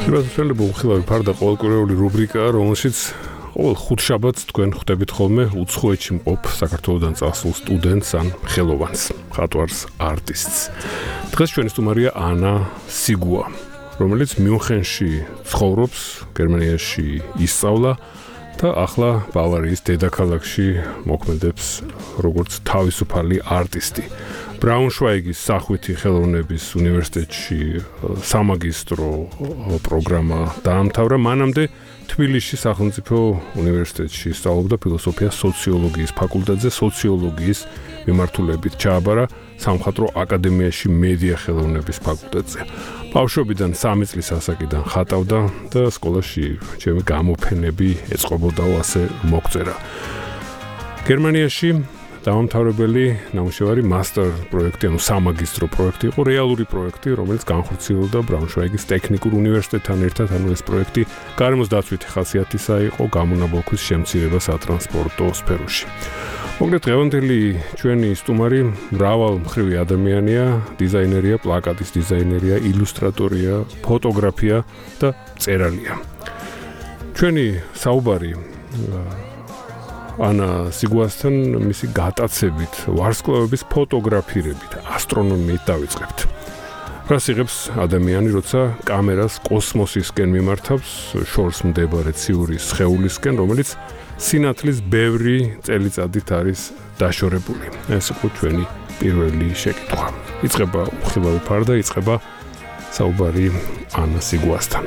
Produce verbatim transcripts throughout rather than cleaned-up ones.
Შევასრულებო ხილავი ფარდა ყოველკვირეული რუბრიკაა, რომელშიც ყოველ ხუთშაბათს თქვენ ხვდებით ხოლმე უცხოეთში მყოფ საქართველოდან წასულ სტუდენტს ან ხელოვანს, მხატვარს, არტისტს. დღეს ჩვენი სტუმარია ანა სიგუა, რომელიც მიუნხენში ცხოვრობს, გერმანიაში ისწავლა და ახლა ბავარიის დედაქალაქში მოქმედებს როგორც თავისუფალი არტისტი. ბრაუნშვაიგის სახვითი ხელოვნების უნივერსიტეტში სამაგისტრო პროგრამა დაამთავრა, მანამდე თბილისში სახელმწიფო უნივერსიტეტში სწავლობდა ფილოსოფიას სოციოლოგიის ფაკულტეტზე, სოციოლოგიის მიმართულებით ჩააბარა სამხატვრო აკადემიაში მედია ხელოვნების ფაკულტეტზე. ბავშვობიდან სამი წლის ასაკიდან ხატავდა და სკოლაში ჩემი გამოფენები ეწყობოდაო, ასე მოგწერა. გერმანიაში დაამთავრებელი ნამუშევარი მასტერ პროექტი, ანუ სამაგისტრო პროექტი იყო, რეალური პროექტი, რომელიც განხორციელდა ბრაუნშვაიგის ტექნიკურ უნივერსიტეტთან ერთად, ანუ ეს პროექტი გარემოს დაცვითი ხასიათისა იყო, გამონაბოლქვის შემცირება სატრანსპორტო სფეროში. მოკლედ, დღევანდელი ჩვენი სტუმარი მრავალმხრივი ადამიანია, დიზაინერია, პლაკატის დიზაინერია, ილუსტრატორია, ფოტოგრაფია და მწერალია. ჩვენი საუბარი ანა სიგუასთან მისი გატაცებით, ვარსკვლავების ფოტოგრაფირებით, ასტრონომიით დავიწყებთ. რას იღებს ადამიანი, როცა კამერას კოსმოსისკენ მიმართავს, შორს მდებარე ციური სხეულისკენ, რომელიც სინათლის ბევრი წელიწადით არის დაშორებული. ეს იყო ჩვენი პირველი შეკითხვა. იწყება უხილავი ფარდა, იწყება საუბარი ანა სიგუასთან.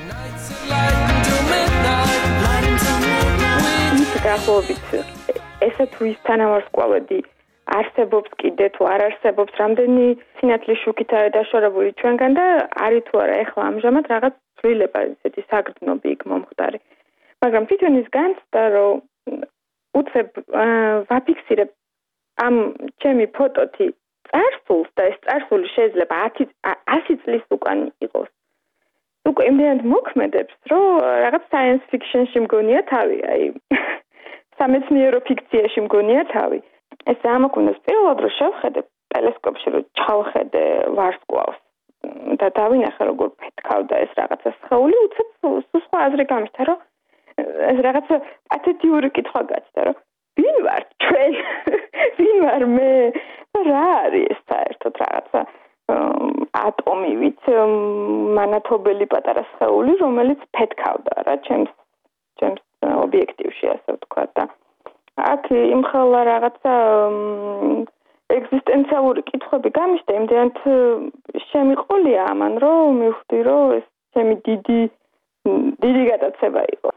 გახლობით ესა თუ ის თანავარსკვლავედი არსებობს კიდე თუ არ არსებობს, რამდენი სინათლის შუქით არის დაშორებული ჩვენგან და არის თუ არა ეხლა ამჟამად რაღაც ცვლილება, ესეთი საგრძნობი იქ მომხდარი. მაგრამ თვითონ ის განცდა, რომ უცებ ვაფიქსირებ ამ ჩემი ფოტოთი წარსულს და ეს წარსული შეიძლება ათი წლის უკან იყოს. უკვე იმდენად მოქმედებს, რომ რაღაც science fiction-ში მგონია თავი, აი სამეცნიერო ფიქციაში მგონია თავი. ეს ამოქონდეს პირველად რომ შევხედე ტელესკოპში, რომ ჩავხედე ვარსკვლავს და დავინახე როგორ ფეთქავდა ეს რაღაცა სხეული, უცებ სხვა აზრი გამიშთა, რომ ეს რაღაცა პათეტიური კითხვა გაჩნდა, რომ ვინ ვარ ჩვენ? ვინ ვარ მე? რა არის საერთოდ რაღაცა ატომი, ვით მანათობელი პატარა სხეული, რომელიც ფეთქავდა რა ჩემს ჩემს ობიექტივში, ასე ვთქვათ და აქ იმხელა რაღაცა ეგზისტენციალური კითხვები გამიშთა, იმდენად შემიყოლია ამან, რომ მივხვდი, რომ ეს ჩემი დიდი დიდი გატაცება იყო.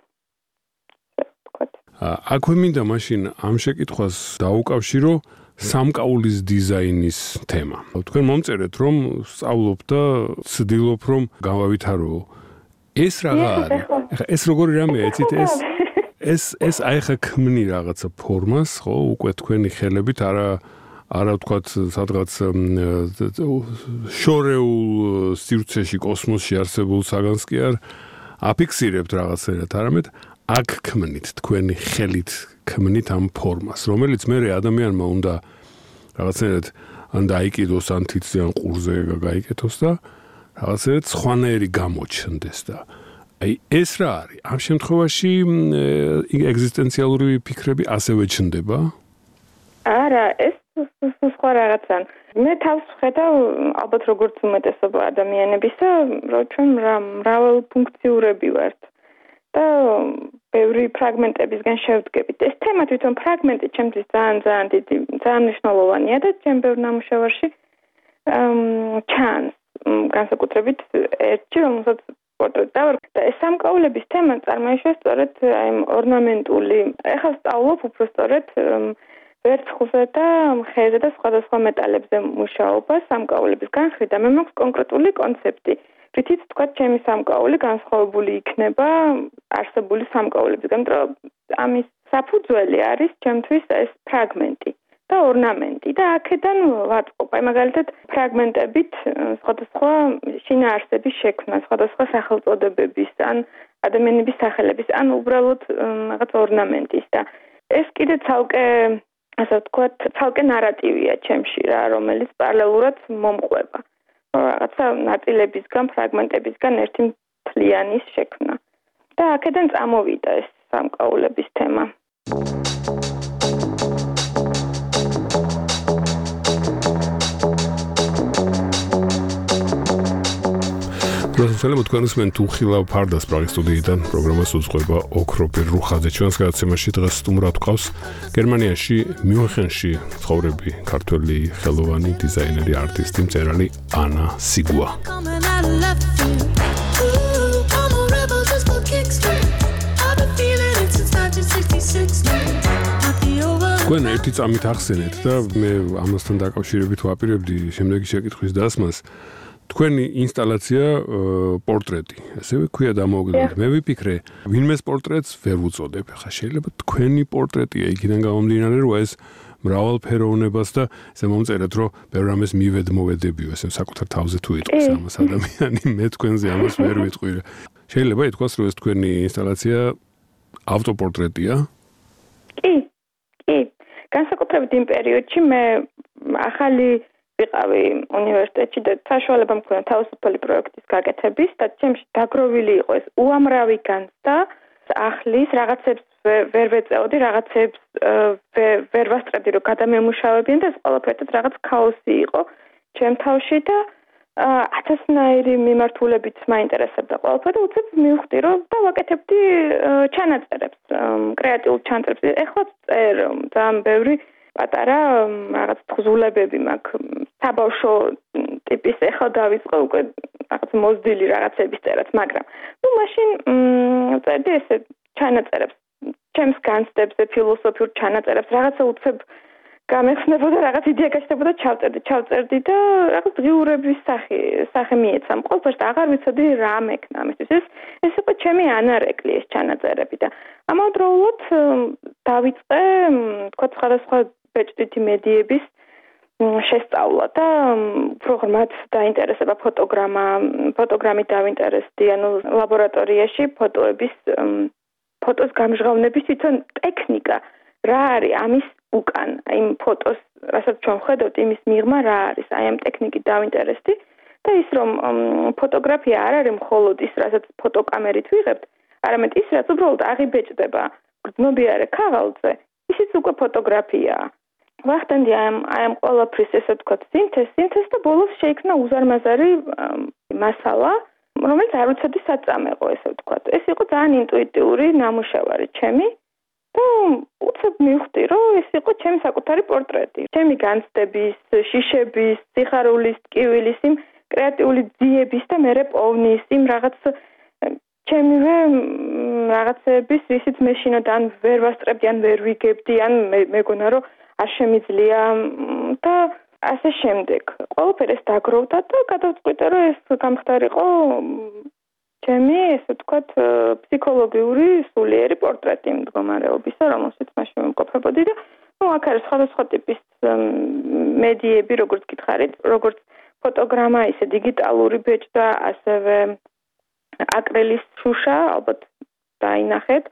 აქვე მინდა მაშინ ამ შეკითხვას დაუკავშირო სამკაულის დიზაინის თემა. თქვენ მომწერეთ, რომ სწავლობ და ცდილობ, რომ გავავითარო. ეს რაღა არის? ეხლა ეს როგორი რამეა, იცით, ეს ეს ეს აი ხა ქმნი რაღაცა ფორმას, ხო, უკვე თქვენი ხელებით არა არა ვთქვათ, სადღაც შორეულ სივრცეში, კოსმოსში არსებულ საგანს კი არ აფიქსირებთ რაღაცერად, არამედ აქ ქმნით, თქვენი ხელით ქმნით ამ ფორმას, რომელიც მე ადამიანმა უნდა რაღაცერად ან დაიკიდოს, ან თითზე, ან ყურზე გაიკეთოს და რაღაცერად სხვანაირი გამოჩნდეს და აი ეს რა არის? ამ შემთხვევაში ეგზისტენციალური ფიქრები ასევე ჩნდება? არა, ეს სხვა რაღაცა. მე თავს ვხედავ, ალბათ როგორც უმეტესობა ადამიანებისა, რომ ჩვენ მრავალფუნქციურები ვართ და ბევრი ფრაგმენტებისგან შევდგებით. ეს თემა თვითონ ფრაგმენტი ჩემთვის ძალიან ძალიან დიდი, ძალიან მნიშვნელოვანია და ჩემ ბევრ ნამუშევარში ჩანს, განსაკუთრებით ერთი, რომელსაც პორტრეტი დავარქვა და ეს სამკაულების თემა წარმოიშვა სწორედ აი ორნამენტული. ეხლა სწავლობ უფრო სწორედ ვერცხლზე და ხეზე და სხვადასხვა მეტალებზე მუშაობა სამკაულების განხრით და მე მაქვს კონკრეტული კონცეფტი. რითიც თქვა ჩემი სამკაული განსხვავებული იქნება არსებული სამკაულებისგან, რომ ამის საფუძველი არის ჩემთვის ეს ფრაგმენტი და ორნამენტი და აქედან ვაწყობ. აი მაგალითად ფრაგმენტებით სხვადასხვა შინაარსების შექმნა, სხვადასხვა სახელწოდებების ან ადამიანების სახელების, ან უბრალოდ რაღაც ორნამენტის და ეს კიდე ცალკე, ასე ვთქვათ, ცალკე ნარატივია ჩემში რა, რომელიც პარალელურად მომყვება. რაღაცა ნაწილებისგან, ფრაგმენტებისგან ერთი თლიანის შექმნა. და აქედან წამოვიდა ეს სამკაულების თემა. Პროფესორ თქვენსმენ თუ ხილავ ფარდას პრაღის სტუდიიდან პროგრამას უძღვება ოქროპირ რუხაძე. ჩვენს გადაცემაში დღეს სტუმრად გვყავს გერმანიაში მიუნხენში ცხოვრები ქართველი ხელოვანი დიზაინერი არტისტი მწერალი ანა სიგუა. თქვენ ერთი წამით ახსენეთ და მე ამასთან დაკავშირებით ვაპირებდი შემდეგი შეკითხვის დასმას. თქვენი ინსტალაცია პორტრეტი, ასევე ქვია დამოუკიდებლად. მე ვიფიქრე, ვინმეს პორტრეტს ვერ ვუწოდებ. ხა შეიძლება თქვენი პორტრეტია იქიდან გამომდინარე, რომ ეს მრავალფეროვნებას და ესე მომწერეთ, რომ ბევრ რამეს მივედმოვედებიო, ესე საკუთარ თავზე თუ იტყვის ამას ადამიანი, მე თქვენზე ამას ვერ ვიტყვი. შეიძლება ითქვას, რომ ეს თქვენი ინსტალაცია ავტოპორტრეტია? კი, კი. განსაკუთრებით იმ პერიოდში მე ახალი ვიყავი უნივერსიტეტში და საშუალება მქონდა თავისუფალი პროექტის გაკეთების და ჩემში დაგროვილი იყო ეს უამრავი განცდა ახლის რაღაცებს ვერ ვეწეოდი, რაღაცებს ვერ ვასწრებდი რომ გადამემუშავებიან და ეს ყველაფერთან რაღაც ქაოსი იყო ჩემ თავში და ათასნაირი მიმართულებით მაინტერესებდა ყველაფერი და უცებ მივხვდი რომ და ვაკეთებდი ჩანაწერებს, კრეატიულ ჩანაწერებს. ეხლა წერ ძალიან ბევრი პატარა რაღაც თხზულებები მაქვს საბავშვო ტიპის ეხლა დავიწყე უკვე რაღაც მოზრდილი რაღაცების წერაც, მაგრამ ნუ მაშინ წერდი ესე ჩანაწერებს, ჩემს განცდებზე, ფილოსოფიურ ჩანაწერებს, რაღაცა უცებ გამეხსნებოდა, რაღაც იდეა გაჩნდებოდა, ჩავწერდი, ჩავწერდი და რაღაც ღიურების სახე, სახე მიეცა. ყველაფერს აღარ ვიცოდი რა მექნა ამისთვის. ეს ეს იყო ჩემი ანარეკლი ეს ჩანაწერები და ამავდროულად დავიწყე, თქვა სხვადასხვა ბეჭდვითი მედიების შესწავლა და უფრო ღრმად დაინტერესება ფოტოგრამა, ფოტოგრამით დავინტერესდი, ანუ ლაბორატორიაში ფოტოების ფოტოს გამჟღავნების თვითონ ტექნიკა რა არის ამის უკან, იმ ფოტოს, რასაც ჩვენ ვხედავთ, იმის მიღმა რა არის, აი ამ ტექნიკით დავინტერესდი და ის რომ ფოტოგრაფია არ არის მხოლოდ ის, რასაც ფოტოკამერით ვიღებთ, არამედ ის, რაც უბრალოდ აღიბეჭდება გრძნობიარე ქაღალდზე, ისიც უკვე ფოტოგრაფიაა. ვახდენდი აი ამ ყველაფრის ესე ვთქვათ სინთეზს, სინთეზს და ბოლოს შეიქმნა უზარმაზარი მასალა, რომელიც არ ვიცოდი სად წამეღო, ესე ვთქვათ. ეს იყო ძალიან ინტუიტიური ნამუშევარი ჩემი და უცებ მივხვდი, რომ ეს იყო ჩემი საკუთარი პორტრეტი. ჩემი განცდების, შიშების, სიხარულის, ტკივილის, იმ კრეატიული ძიების და მერე პოვნის, იმ რაღაც ჩემივე რაღაცების, ისიც მე შინოდ ან ვერ ვასწრებდი, ან ვერ ვიგებდი, ან მეგონა, რომ არ შემიძლია და ასე შემდეგ. ყველაფერი ეს დაგროვდა და გადავწყვიტე, რომ ეს გამხდარიყო ჩემი, ესე ვთქვათ, ფსიქოლოგიური სულიერი პორტრეტი მდგომარეობისა, რომელშიც მაშინ ვიმყოფებოდი და ნუ აქ არის სხვადასხვა ტიპის მედიები, როგორც გითხარით, როგორც ფოტოგრამა, ისე დიგიტალური ბეჭდა, ასევე აკრილის შუშა, ალბათ დაინახეთ.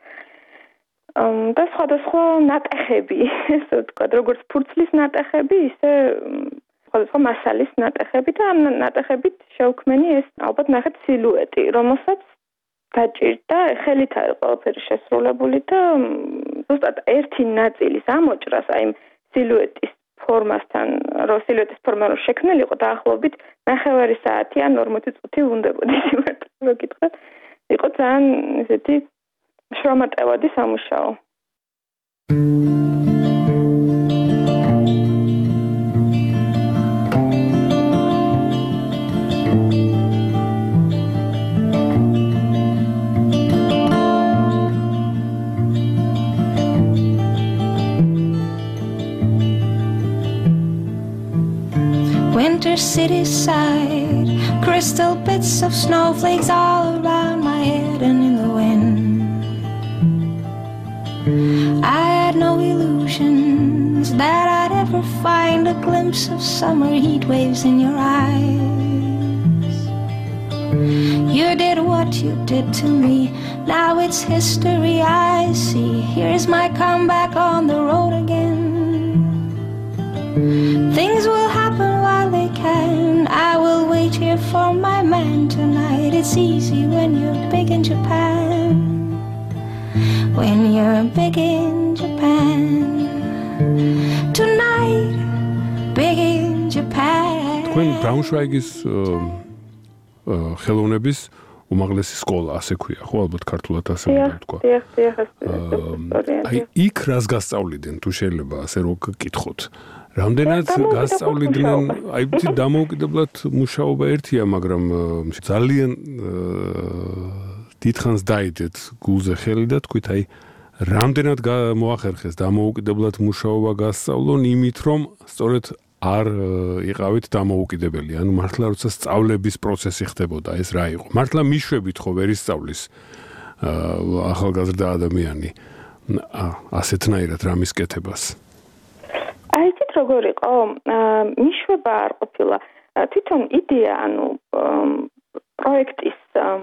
და სხვადასხვა ნატეხები, ესე ვთქვათ, როგორც ფურცლის ნატეხები, ისე სხვადასხვა მასალის ნატეხები და ამ ნატეხებით შევქმენი ეს ალბათ ნახეთ სილუეტი, რომელსაც დაჭირდა ხელით არის ყველაფერი შესრულებული და ზუსტად ერთი ნაწილის ამოჭრას აი იმ სილუეტის ფორმასთან, რომ სილუეტის ფორმა რო შექმნილიყო დაახლოებით ნახევარი საათი ან ორმოცი წუთი უნდებოდა სიმართლე რო გითხრათ. იყო ძალიან ესეთი შრომატევადი სამუშაო. Winter city side, crystal bits of snowflakes all around my head and in the wind. I had no illusions that I'd ever find a glimpse of summer heat waves in your eyes. You did what you did to me, now it's history I see. Here's my comeback on the road again. Things will happen while they can, I will wait here for my man tonight. It's it's easy when you're big in Japan. When you're big in Japan. Tonight, big in Japan. თქვენ ბრაუნშვაიგის ხელოვნების უმაღლესი სკოლა ასე ქვია, ხო, ალბათ ქართულად ასე უნდა ვთქვა. დიახ, დიახ, აი, იქ რას გასწავლიდნენ, თუ შეიძლება ასე რო გკითხოთ. რამდენად გასწავლიდნენ, აი, დამოუკიდებლად მუშაობა ერთია, მაგრამ ძალიან დიდხანს დაიდეთ გულზე ხელი და თქვით, აი, რამდენად მოახერხეს დამოუკიდებლად მუშაობა გასწავლონ იმით, რომ სწორედ არ იყავით დამოუკიდებელი, ანუ მართლა როცა სწავლების პროცესი ხდებოდა, ეს რა იყო? მართლა მიშვებით ხო ვერ ისწავლის ახალგაზრდა ადამიანი ასეთნაირად რამის კეთებას? აი, იცით როგორ იყო? მიშვება არ ყოფილა. თვითონ იდეა, ანუ პროექტის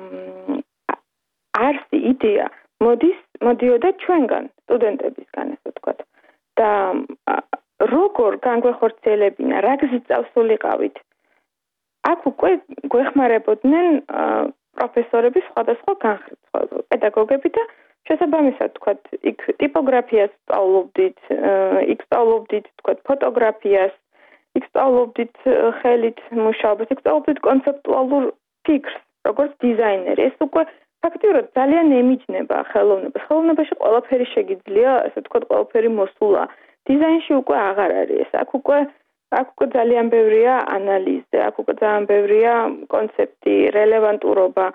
არსი იდეა მოდის, მოდიოდა ჩვენგან, სტუდენტებისგან, ესე ვთქვათ. და როგორ განგვეხორციელებინა, რა გზით წავსულიყავით. აქ უკვე გვეხმარებოდნენ პროფესორები სხვადასხვა განხრით, პედაგოგები და შესაბამისად, თქვათ, იქ ტიპოგრაფიას სწავლობდით, იქ სწავლობდით, თქვათ, ფოტოგრაფიას, იქ სწავლობდით ხელით მუშაობას, იქ სწავლობდით კონცეპტუალურ ფიქრს, როგორც დიზაინერი. ეს უკვე ფაქტიურად ძალიან ემიჯნება ხელოვნებას. ხელოვნებაში ყველაფერი შეგიძლია, ასე ვთქვათ, ყველაფერი მოსულა. დიზაინში უკვე აღარ არის. აქ უკვე აქ უკვე ძალიან ბევრია ანალიზი, აქ უკვე ძალიან ბევრია კონცეფტი, რელევანტურობა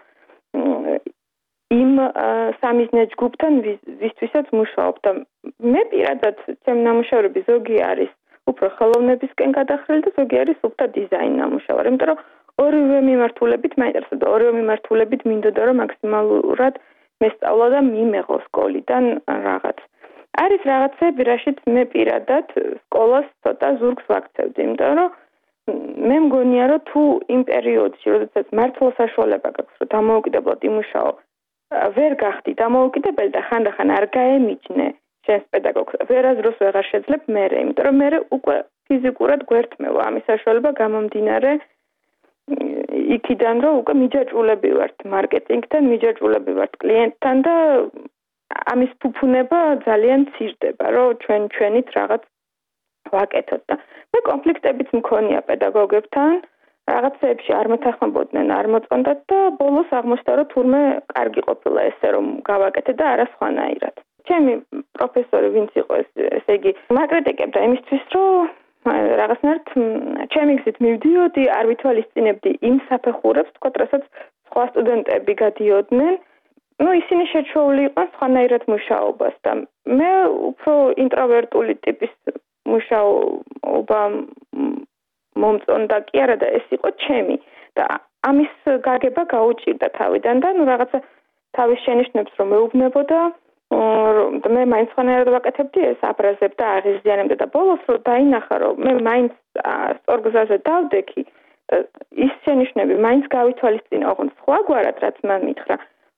იმ სამიზნე ჯგუფთან, ვისთვისაც მუშაობ და მე პირადად ჩემი ნამუშევრები ზოგი არის უფრო ხელოვნებისკენ გადახრილი და ზოგი არის უფრო დიზაინ ნამუშევარი, იმიტომ რომ ორივე მიმართულებით მაინტერესებდა, ორივე მიმართულებით მინდოდა რომ მაქსიმალურად მესწავლა და მიმეღო სკოლიდან რაღაც. არის რაღაცები, რაშიც მე პირადად სკოლას ცოტა ზურგს ვაქცევდი, იმიტომ რომ მე მგონია, რომ თუ იმ პერიოდში, როდესაც მართლა საშუალება გაქვს, რომ დამოუკიდებლად იმუშაო, ვერ გახდი დამოუკიდებელი და ხანდახან არ გაემიჯნე შენს პედაგოგს, ვერასდროს ვეღარ შეძლებ მერე, იმიტომ რომ მერე უკვე ფიზიკურად გვერთმევა ამის საშუალება გამომდინარე იქიდან, რომ უკვე მიჯაჭვულები ვართ მარკეტინგთან, მიჯაჭვულები ვართ კლიენტთან და ამის ფუფუნება ძალიან ცირდება, რომ ჩვენ ჩვენით რაღაც ვაკეთოთ და მე კონფლიქტებიც მქონია პედაგოგებთან, რაღაცეებში არ მეთანხმებოდნენ, არ მოწონდათ და ბოლოს აღმოჩნდა, რომ თურმე კარგი ყოფილა ესე რომ გავაკეთე და არა სხვანაირად. ჩემი პროფესორი ვინც იყო ესე იგი მაკრიტიკებდა იმისთვის, რომ რაღაცნაირად ჩემი გზით მივდიოდი, არ ვითვალისწინებდი იმ საფეხურებს, თქვა, რასაც სხვა სტუდენტები გადიოდნენ. Ну, ისინი შეჩვეული იყვნენ სხვანაირად მუშაობას და მე უფრო ინტროვერტული ტიპის მუშაობა მომწონდა კი არა და ეს იყო ჩემი და ამის გაგება გაუჭირდა თავიდან და ну რაღაცა თავის შენიშვნებს რომ მეუბნებოდა და მე მაინც სხვანაირად ვაკეთებდი ეს აბრაზებ და აღიზიანებდა და ბოლოს რომ დაინახა რომ მე მაინც სწორ გზაზე დავდექი ის შენიშვნები მაინც გავითვალისწინა ოღონდ სხვაგვარად რაც მან მითხრა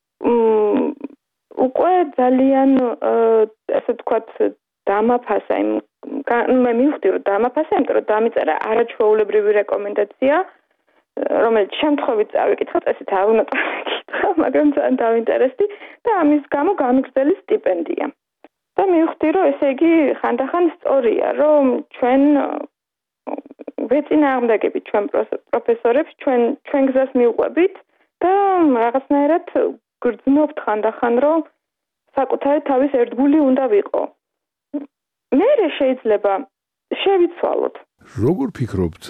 უკვე ძალიან ასე ვთქვათ დამაფასა იმ მე მივხვდი რომ დამაფასა იმიტომ რომ დამიწერა არაჩვეულებრივი რეკომენდაცია რომელიც შემთხვევით წავიკითხა წესით არ უნდა წავიკითხა მაგრამ ძალიან დავინტერესდი და ამის გამო გამიგრძელი სტიპენდია და მივხვდი რომ ესე იგი ხანდახან სწორია რომ ჩვენ ვეწინააღმდეგებით ჩვენ პროფესორებს ჩვენ ჩვენ გზას მივყვებით და რაღაცნაირად გრძნობთ ხანდახან რომ საკუთარი თავის ერთგული უნდა ვიყო. მე შეიძლება შევიცვალოთ. როგორ ფიქრობთ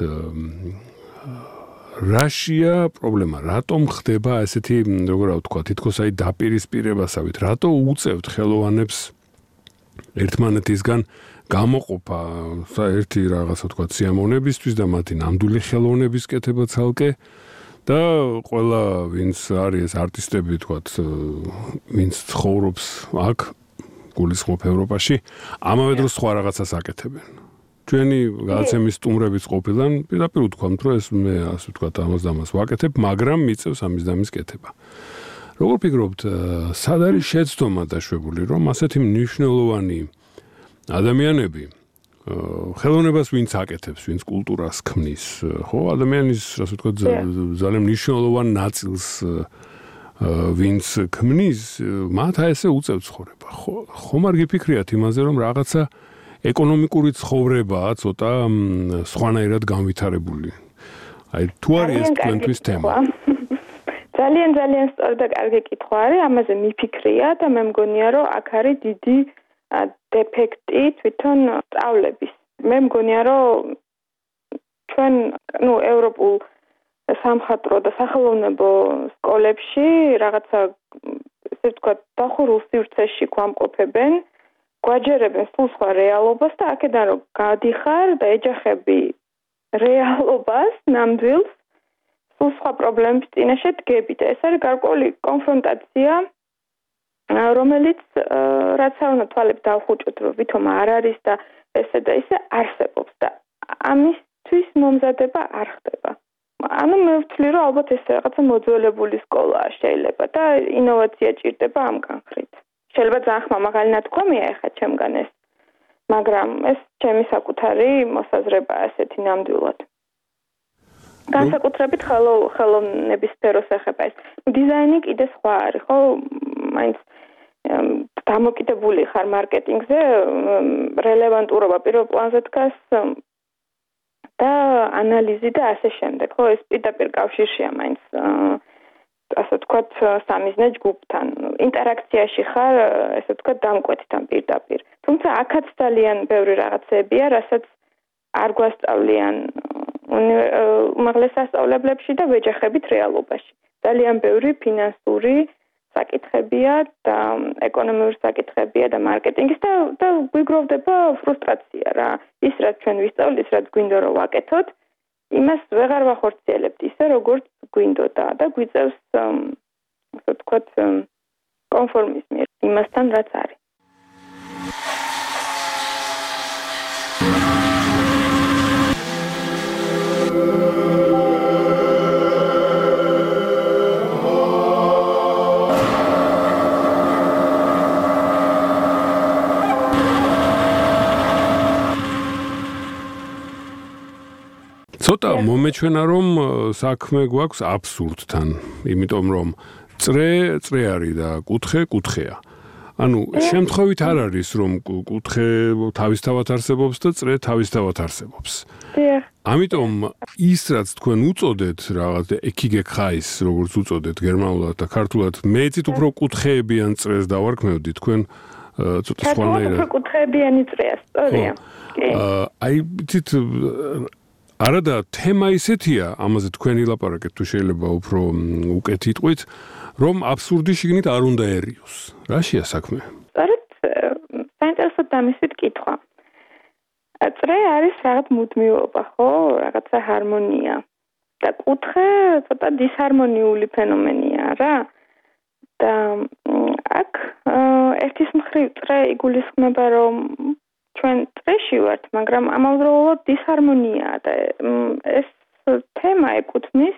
რაშია პრობლემა? რატომ ხდება ესეთი, როგორ ვთქვა, თითქოს აი დაპირისპირებასავით, რატო უწევთ ხელოვანებს ერთმანეთისგან გამოყოფა ერთი რაღაცა ვთქვა სიამოვნებისთვის და მათი ნამდვილი ხელოვნების კეთება ცალკე და ყველა ვინც არის არტისტები ვთქვათ ვინც ცხოვრობს აქ გულისხმობ ევროპაში ამავე დროს სხვა რაღაცას აკეთებენ ჩვენი გადაცემის სტუმრებიც ყოფილან პირდაპირ ვთქვამთ რომ ეს მე ასე ვთქვათ ამას და ამას ვაკეთებ მაგრამ მიწევს ამის და ამის კეთება როგორ ფიქრობთ სად არის შეცდომა დაშვებული რომ ასეთი მნიშვნელოვანი ადამიანები ხელოვნებას ვინც აკეთებს, ვინც კულტურას ქმნის, ხო, ადამიანის, ასე ვთქვათ, ძალიან მნიშვნელოვან ნაწილს ვინც ქმნის, მათ ესე უწევს ცხოვრება. ხომ არ გიფიქრიათ იმაზე, რომ რაღაცა ეკონომიკური ცხოვრებაა ცოტა სხვანაირად განვითარებული. აი, თუ არის ეს თქვენთვის თემა. ძალიან ძალიან სწორი და კარგი კითხვა არის, ამაზე მიფიქრია და მე მგონია, რომ აქ არის დიდი დეფექტი თვითონ სწავლების. მე მგონია, რომ ჩვენ, ну, ევროპულ სამხატვრო და სახელოვნებო სკოლებში რაღაცა, ესე ვთქვათ, დახურულ სივრცეში გვამყოფებენ, გვაჯერებენ სულ სხვა რეალობას და აქედან რომ გადიხარ და ეჯახები რეალობას, ნამდვილს, სულ სხვა პრობლემების წინაშე დგები და ეს არის გარკვეული კონფრონტაცია, რომელიც რაც არ უნდა თვალებს დავხუჭოთ, რომ ვითომ არ არის და ესე და ისე არსებობს და ამისთვის მომზადება არ ხდება. ანუ მე ვთვლი, რომ ალბათ ეს რაღაცა მოძველებული სკოლაა შეიძლება და ინოვაცია ჭირდება ამ განხრით. შეიძლება ძალიან ხმამაღალი ნათქვამია ეხლა ჩემგან ეს, მაგრამ ეს ჩემი საკუთარი მოსაზრება ასეთი ნამდვილად. განსაკუთრებით ხელოვნების სფეროს ეხება ეს. დიზაინი კიდე სხვა არის, ხო? მაინც დამოკიდებული ხარ მარკეტინგზე, რელევანტურობა პირველ პლანზე დგას და ანალიზი და ასე შემდეგ. ხო, ეს პირდაპირ კავშირშია მაინც ასე ვთქვათ, სამიზნე ჯგუფთან. ინტერაქციაში ხარ, ესე ვთქვათ, დამკვეთთან პირდაპირ. თუმცა აქაც ძალიან ბევრი რაღაცებია, რასაც არ გვასწავლიან უმაღლეს სასწავლებლებში და ვეჯახებით რეალობაში. ძალიან ბევრი ფინანსური საკითხებია და ეკონომიური საკითხებია და მარკეტინგის და და გვიგროვდება ფრუსტრაცია რა. ის რაც ჩვენ ვისწავლით, ის რაც გვინდა რომ ვაკეთოთ, იმას ვეღარ ვახორციელებთ ისე როგორც გვინდოდა და გვიწევს ასე ვთქვათ კონფორმიზმი იმასთან რაც არის. ცოტა მომეჩვენა რომ საქმე გვაქვს აბსურდთან, იმიტომ რომ წრე წრე არის და კუთხე კუთხეა. ანუ შემთხვევით არ არის რომ კუთხე თავისთავად არსებობს და წრე თავისთავად არსებობს. ამიტომ ის რაც თქვენ უწოდეთ რაღაც ეკიგექაის როგორც უწოდეთ გერმანულად და ქართულად, მეცით უფრო კუთხეებიან წრეს დავარქმევდი თქვენ ცოტა სხვანაირად. უფრო კუთხეებიანი წრეა, სწორია. აი თით არადა თემა ისეთია, ამაზე თქვენ ილაპარაკეთ თუ შეიძლება უფრო უკეთ იტყვით, რომ აბსურდი შიგნით არ უნდა ერიოს. რაშია საქმე? სწორედ საინტერესო დამისვით კითხვა. წრე არის რაღაც მუდმივობა, ხო? რაღაცა ჰარმონია. და კუთხე ცოტა დისჰარმონიული ფენომენია რა. და აქ ერთის მხრივ წრე იგულისხმება, რომ ჩვენ წრეში ვართ, მაგრამ ამავდროულად დისჰარმონიაა და ეს თემა ეკუთვნის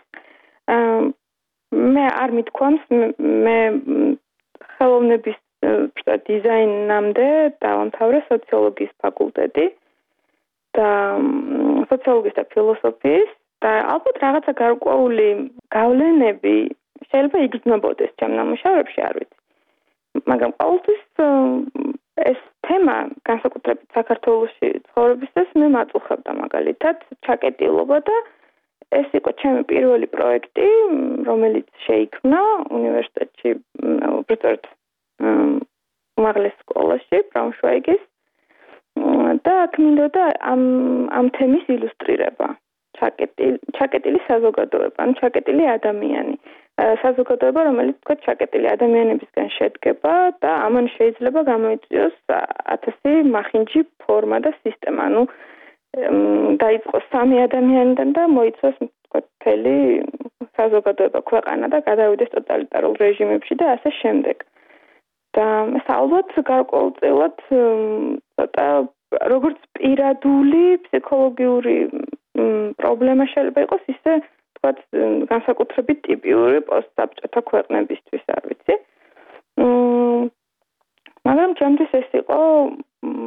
მე არ მithქვამს მე ხელოვნების დიზაინამდე დავამთავრე სოციოლოგიის ფაკულტეტი და სოციოლოგიის და ფილოსოფიის და ალბათ რაღაცა გარკვეული გავლენები შეიძლება იგრძნობოდეს ჩემ ნამუშევრებში, არ ვიცი. მაგრამ ყოველთვის ეს თემა განსაკუთრებით საქართველოში ცხოვრებისას მე მაწუხებდა მაგალითად ჩაკეტილობა და ეს იყო ჩემი პირველი პროექტი, რომელიც შეიქმნა უნივერსიტეტში, უბრალოდ უმაღლეს სკოლაში, ბრაუნშვაიგის და აქ მინდოდა ამ ამ თემის ილუსტრირება. ჩაკეტილი ჩაკეტილი საზოგადოება, ანუ ჩაკეტილი ადამიანი. საზოგადოება, რომელიც თქვა ჩაკეტილი ადამიანებისგან შედგება და ამან შეიძლება გამოიწვიოს ათასი მახინჯი ფორმა და სისტემა. ანუ დაიწყოს სამი ადამიანიდან და მოიცვას თქვა მთელი საზოგადოება, ქვეყანა და გადავიდეს ტოტალიტარულ რეჟიმებში და ასე შემდეგ. და ეს ალბათ გარკვეულწილად ცოტა როგორც პირადული ფსიქოლოგიური პრობლემა შეიძლება იყოს, ისე თქვათ განსაკუთრებით ტიპიური პოსტსაბჭოთა ქვეყნებისთვის, არ ვიცი. მაგრამ ჩემთვის ეს იყო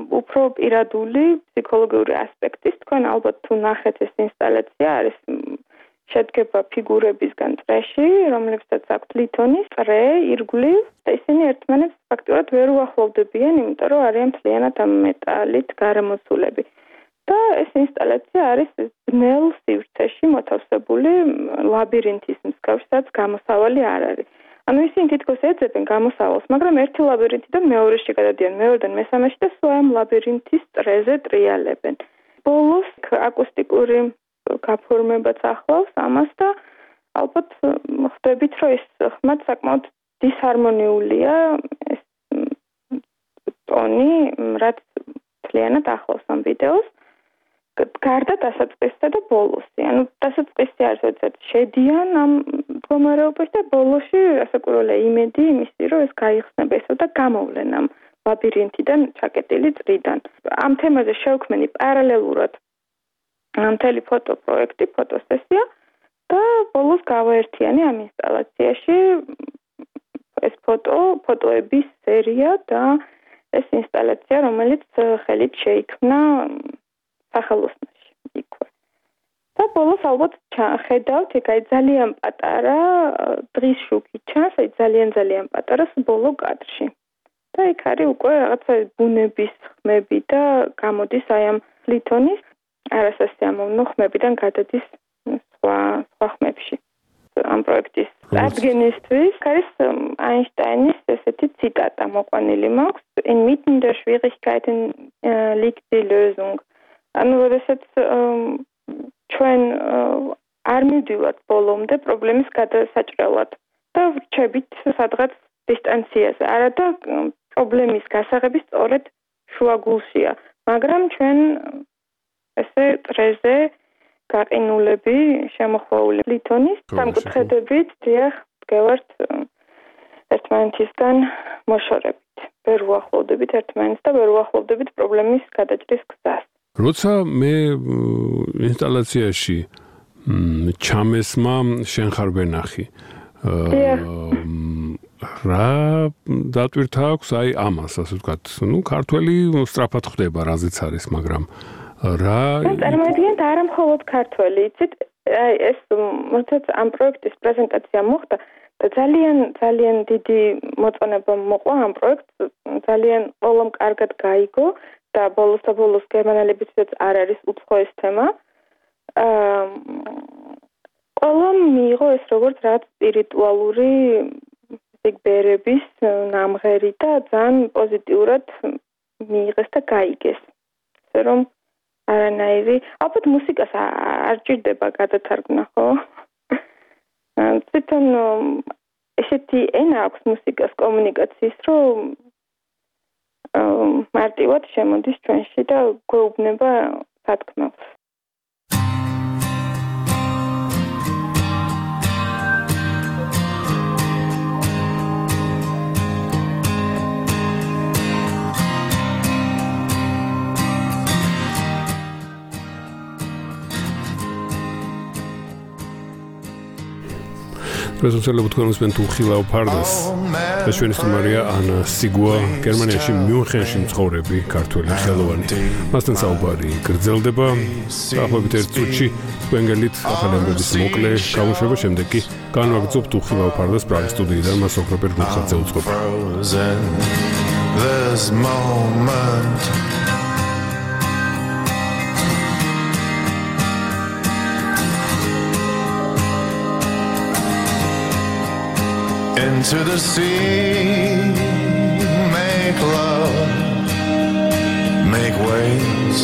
უფრო პირადული ფსიქოლოგიური ასპექტის, თქვენ ალბათ თუ ნახეთ ეს ინსტალაცია არის შედგება ფიგურებისგან წრეში, რომლებსაც აქვთ ლითონის წრე, ირგვლივ და ისინი ერთმანეთს ფაქტურად ვერ უახლოვდებიან, იმიტომ რომ არიან მთლიანად ამ მეტალით გარემოცულები. და ეს ინსტალაცია არის ბნელ სივრცეში მოთავსებული ლაბირინთის მსგავსი, სადაც გამოსავალი არ არის. ანუ ისინი თითქოს ეძებენ გამოსავალს, მაგრამ ერთი ლაბირინთიდან მეორეში გადადიან, მეორედან მესამეში და სულ ამ ლაბირინთის წრეზე ტრიალებენ. ბოლოს აკუსტიკური გაფორმებაც ახლავს ამას და ალბათ ხვდებით, რომ ეს ხმად საკმაოდ დისჰარმონიულია ეს ტონი, რაც მთლიანად ახლავს ამ ვიდეოს. გარდა დასაწყისისა და ბოლოსი. ანუ დასაწყისი არის, როდესაც შედიან ამ მდგომარეობაში და ბოლოში რასაკვირველია იმედი იმისი, რომ ეს გაიხსნება ესო და გამოვლენ ამ ლაბირინთიდან ჩაკეტილი წრიდან. ამ თემაზე შევქმენი პარალელურად მთელი ფოტოპროექტი, ფოტოსესია და ბოლოს გავაერთიანი ამ ინსტალაციაში ეს ფოტო, ფოტოების სერია და ეს ინსტალაცია, რომელიც ხელით შეიქმნა სახელოსნოში იქვე. და ბოლოს ალბათ ხედავთ, ეგ აი ძალიან პატარა დღის შუქი ჩანს, აი ძალიან ძალიან პატარა ბოლო კადრში. და იქ არის უკვე რაღაცა ბუნების ხმები და გამოდის აი ამ ლითონის არასასიამოვნო ხმებიდან გადადის სხვა სხვა ხმებში. ამ პროექტის წარდგენისთვის არის აინშტაინის ესეთი ციტატა მოყვანილი მაქვს: In mitten der Schwierigkeiten liegt die Lösung. ანუ როდესაც ჩვენ არ მივდივართ ბოლომდე პრობლემის გადასაჭრელად და ვრჩებით სადღაც დისტანციაზე, არა და პრობლემის გასაღები სწორედ შუაგულშია, მაგრამ ჩვენ ესე წრეზე გაყინულები შემოხვეული ლითონის სამკუთხედებით დიახ დგევართ ერთმანეთისგან მოშორებით. ვერ უახლოვდებით ერთმანეთს და ვერ უახლოვდებით პრობლემის გადაჭრის გზას. როცა მე ინსტალაციაში ჩამესმა შენ ხარ ვენახი. რა დატვირთა აქვს აი ამას, ასე ვთქვათ, ნუ ქართველი სწრაფად ხვდება რაზეც არის, მაგრამ რა წარმოიდგინეთ არა მხოლოდ ქართველი, იცით, აი ეს როდესაც ამ პროექტის პრეზენტაცია მოხდა და ძალიან ძალიან დიდი მოწონება მოყვა ამ პროექტს, ძალიან ყველამ კარგად გაიგო. და ბოლოს და ბოლოს გერმანელებიც არ არის უცხო ეს თემა. აა ყველამ მიიღო ეს როგორც რაღაც სპირიტუალური ზიგბერების ნამღერი და ძალიან პოზიტიურად მიიღეს და გაიგეს. ასე რომ არანაირი, ალბათ მუსიკას არ ჭირდება გადათარგმნა, ხო? თვითონ ესეთი ენა აქვს მუსიკას კომუნიკაციის, რომ მარტივად შემოდის ჩვენში და გვეუბნება სათქმელს. პრეზენტაციაზე თქვენ უსმენთ უხილავ ფარდას და ჩვენი სტუმარია ანა სიგუა, გერმანიაში მიუნხენში მცხოვრები ქართველი ხელოვანი. მასთან საუბარი გრძელდება. დაახლოებით ერთ წუთში თქვენგელით ახალი ამბების მოკლე გამოშვება, შემდეგ კი განვაგრძობთ უხილავ ფარდას პრაღის სტუდიიდან მას ოქროპერ გულხაძე უწყობა. Into the sea, make love, make waves.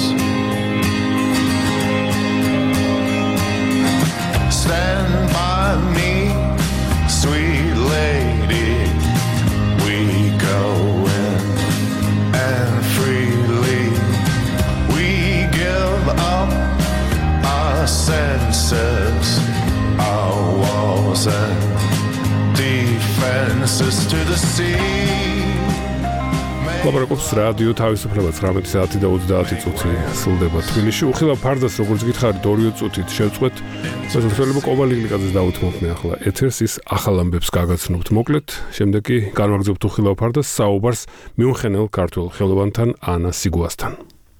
Stand by me, sweet lady. We go in and freely we give up our senses, our walls and defenses to the sea. ლაპარაკობს რადიო თავისუფლება ცხრამეტი საათი და ოცდაათი წუთი სრულდება თბილისში. უხილავ ფარდას როგორც გითხარით ორი წუთით შევწყვეთ. შესაძლოა კოვალიგლიკაძეს დაუთმობთ მე ახლა ეთერს ის ახალ ამბებს გაგაცნობთ მოკლედ. შემდეგ კი განვაგრძობთ უხილავ ფარდას საუბარს მიუნხენელ ქართულ ხელოვანთან ანა სიგუასთან.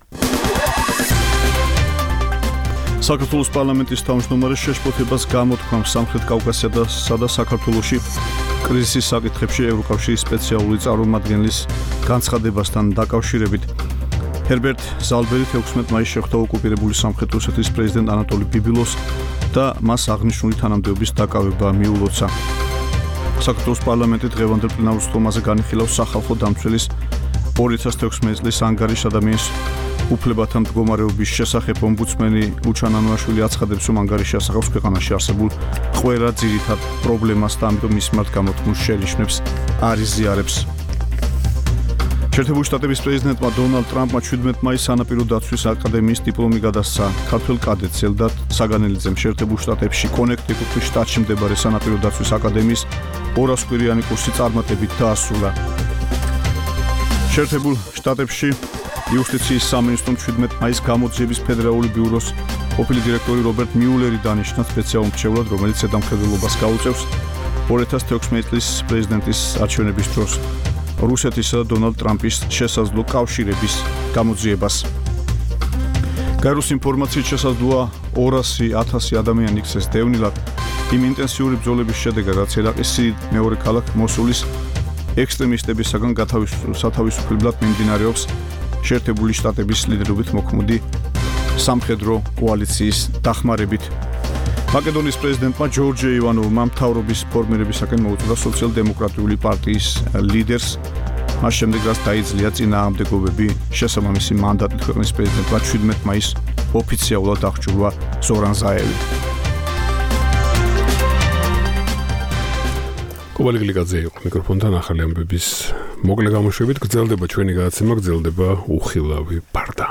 საქართველოს პარლამენტის თავმჯდომარე შეშფოთებას გამოთქვამს სამხრეთ კავკასიასა და საქართველოში კრიზისის საკითხებში ევროკავშირის სპეციალური წარმომადგენლის განცხადებასთან დაკავშირებით. ჰერბერტ ზალბერით ექვსმეტ მაისს შეხვდა ოკუპირებული სამხრეთ რუსეთის პრეზიდენტ ანატოლი ბიბილოვს და მას აღნიშნული თანამდებობის დაკავება მიულოცა. საქართველოს პარლამენტი დღევანდელ პლენარულ სხდომაზე განიხილავს სახალხო დამცველის ორი ათას თექვსმეტი წლის ანგარიშს ადამიანის უფლებათა მდგომარეობის შესახებ ომბუდსმენი ლუჩან ანუაშვილი აცხადებს, რომ ანგარიში ასახავს ქვეყანაში არსებულ ყველა ძირითად პრობლემას და ამიტომ მის მიმართ გამოთქმულ შენიშვნებს არ იზიარებს. შეერთებული შტატების პრეზიდენტმა დონალდ ტრამპმა შვიდმეტ მაისს სანაპირო დაცვის აკადემიის დიპლომი გადასცა ქართველ კადეტს ელდარ საგანელიძემ. შეერთებულ შტატებში კონექტიკუტის შტატში მდებარე სანაპირო დაცვის აკადემიის ორას კვირიანი კურსი წარმატებით დაასრულა. შეერთებულ შტატებში იუსტიციის სამინისტრომ შვიდმეტ მაისს გამოძიების ფედერალური ბიუროს ყოფილი დირექტორი რობერტ მიულერი დანიშნა სპეციალურ მრჩევლად, რომელიც ზედამხედველობას გაუწევს ორი ათას თექვსმეტი წლის პრეზიდენტის არჩევნების დროს რუსეთისა და დონალდ ტრამპის შესაძლო კავშირების გამოძიებას. გაეროს ინფორმაციით შესაძლოა ორასი ათასი ადამიანი იქცეს დევნილად იმ ინტენსიური ბრძოლების შედეგად, რაც ერაყის მეორე ქალაქ მოსულის ექსტრემისტებისაგან სათავისუფლებლად მიმდინარეობს შეერთებული შტატების ლიდერობით მოქმედი სამხედრო კოალიციის დახმარებით. მაკედონიის პრეზიდენტმა ჯორჯი ივანოვმა მთავრობის ფორმირებისაკენ მოუწოდა სოციალ-დემოკრატიული პარტიის ლიდერს, მას შემდეგ რაც დაიძლია წინააღმდეგობები შესაბამისი მანდატით ქვეყნის პრეზიდენტმა შვიდმეტ მაისს ოფიციალურად აღჭურვა ზორან ზაევი. კოვალიგლიკაძე იყო მიკროფონთან ახალი ამბების მოკლე გამოშვებით. გრძელდება ჩვენი გადაცემა, გრძელდება უხილავი ფარდა.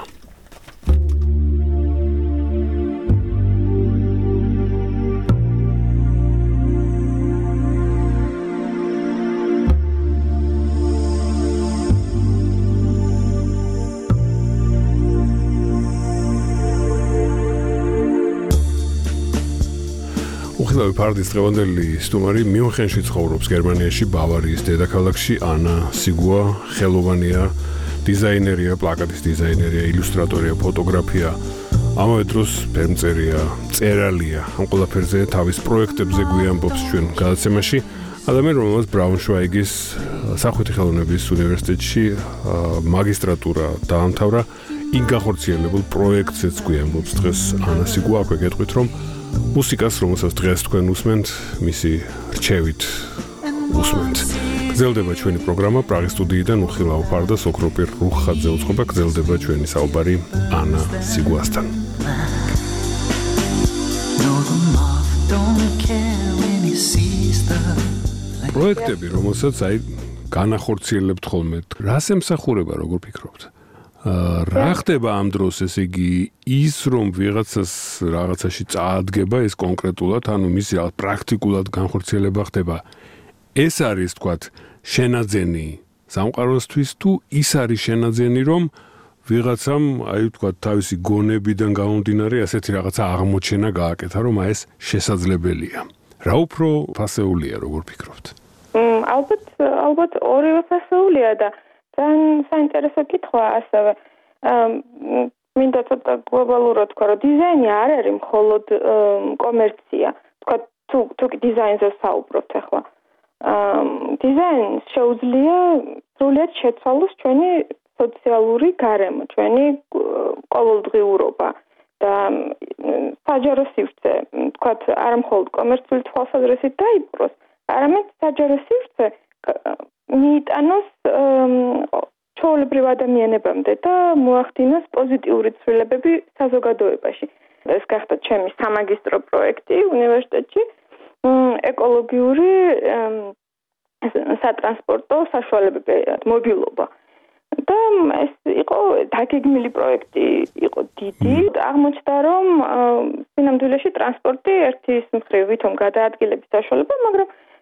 უხილავი ფარდის დღევანდელი სტუმარი მიუნხენში ცხოვრობს, გერმანიაში, ბავარიის დედაქალაქში. ანა სიგუა ხელოვანია, დიზაინერია, პლაკატის დიზაინერია, ილუსტრატორია, ფოტოგრაფია, ამავე დროს ფერმწერია, წერალია. ამ ყველაფერზე თავის პროექტებზე გვიამბობს ჩვენ გადაცემაში. ადამიანი, რომელმაც ბრაუნშვაიგის სახვითი ხელოვნების უნივერსიტეტში მაგისტრატურა დაამთავრა, იქ განხორციელებულ პროექტზეც გვიამბობს დღეს ანა სიგუა. აქვე გეტყვით, რომ მუსიკას, რომელსაც დღეს თქვენ უსმენთ, მისი რჩევით უსმენთ. გრძელდება ჩვენი პროგრამა პრაღის სტუდიიდან უხილავ ფარდას ოქროპირ რუხხაძე უწყობა. გრძელდება ჩვენი საუბარი ანა სიგუასთან. პროექტები, რომელსაც აი განახორციელებთ ხოლმე, რას ემსახურება, როგორ ფიქრობთ? რა ხდება ამ დროს, ესე იგი ის რომ ვიღაცას რაღაცაში წაადგება ეს კონკრეტულად, ანუ მისი პრაქტიკულად განხორციელება ხდება. ეს არის თქვათ შენაძენი სამყაროსთვის თუ ის არის შენაძენი რომ ვიღაცამ აი თქვათ თავისი გონებიდან გამომდინარე ასეთი რაღაცა აღმოჩენა გააკეთა, რომ აი ეს შესაძლებელია. რა უფრო ფასეულია, როგორ ფიქრობთ? ალბათ ალბათ ორივე ფასეულია და ძალიან საინტერესო კითხვა ასევე. მინდა ცოტა გლობალურად თქვა, რომ დიზაინი არ არის მხოლოდ კომერცია. თქვა თუ თუ დიზაინზე საუბრობთ ახლა. დიზაინს შეუძლია სრულად შეცვალოს ჩვენი სოციალური გარემო, ჩვენი ყოველდღიურობა და საჯარო სივრცე, თქვა არა მხოლოდ კომერციული თვალსაზრისით დაიპყროს, არამედ საჯარო სივრცე მიიტანოს ჩვეულებრივ ადამიანებამდე და მოახდინოს პოზიტიური ცვლილებები საზოგადოებაში. ეს გახდა ჩემი სამაგისტრო პროექტი უნივერსიტეტში, ეკოლოგიური სატრანსპორტო საშუალებები, მობილობა. და ეს იყო დაგეგმილი პროექტი, იყო დიდი. აღმოჩნდა, რომ სინამდვილეში ტრანსპორტი ერთის მხრივ ვითომ გადაადგილების საშუალება, მაგრამ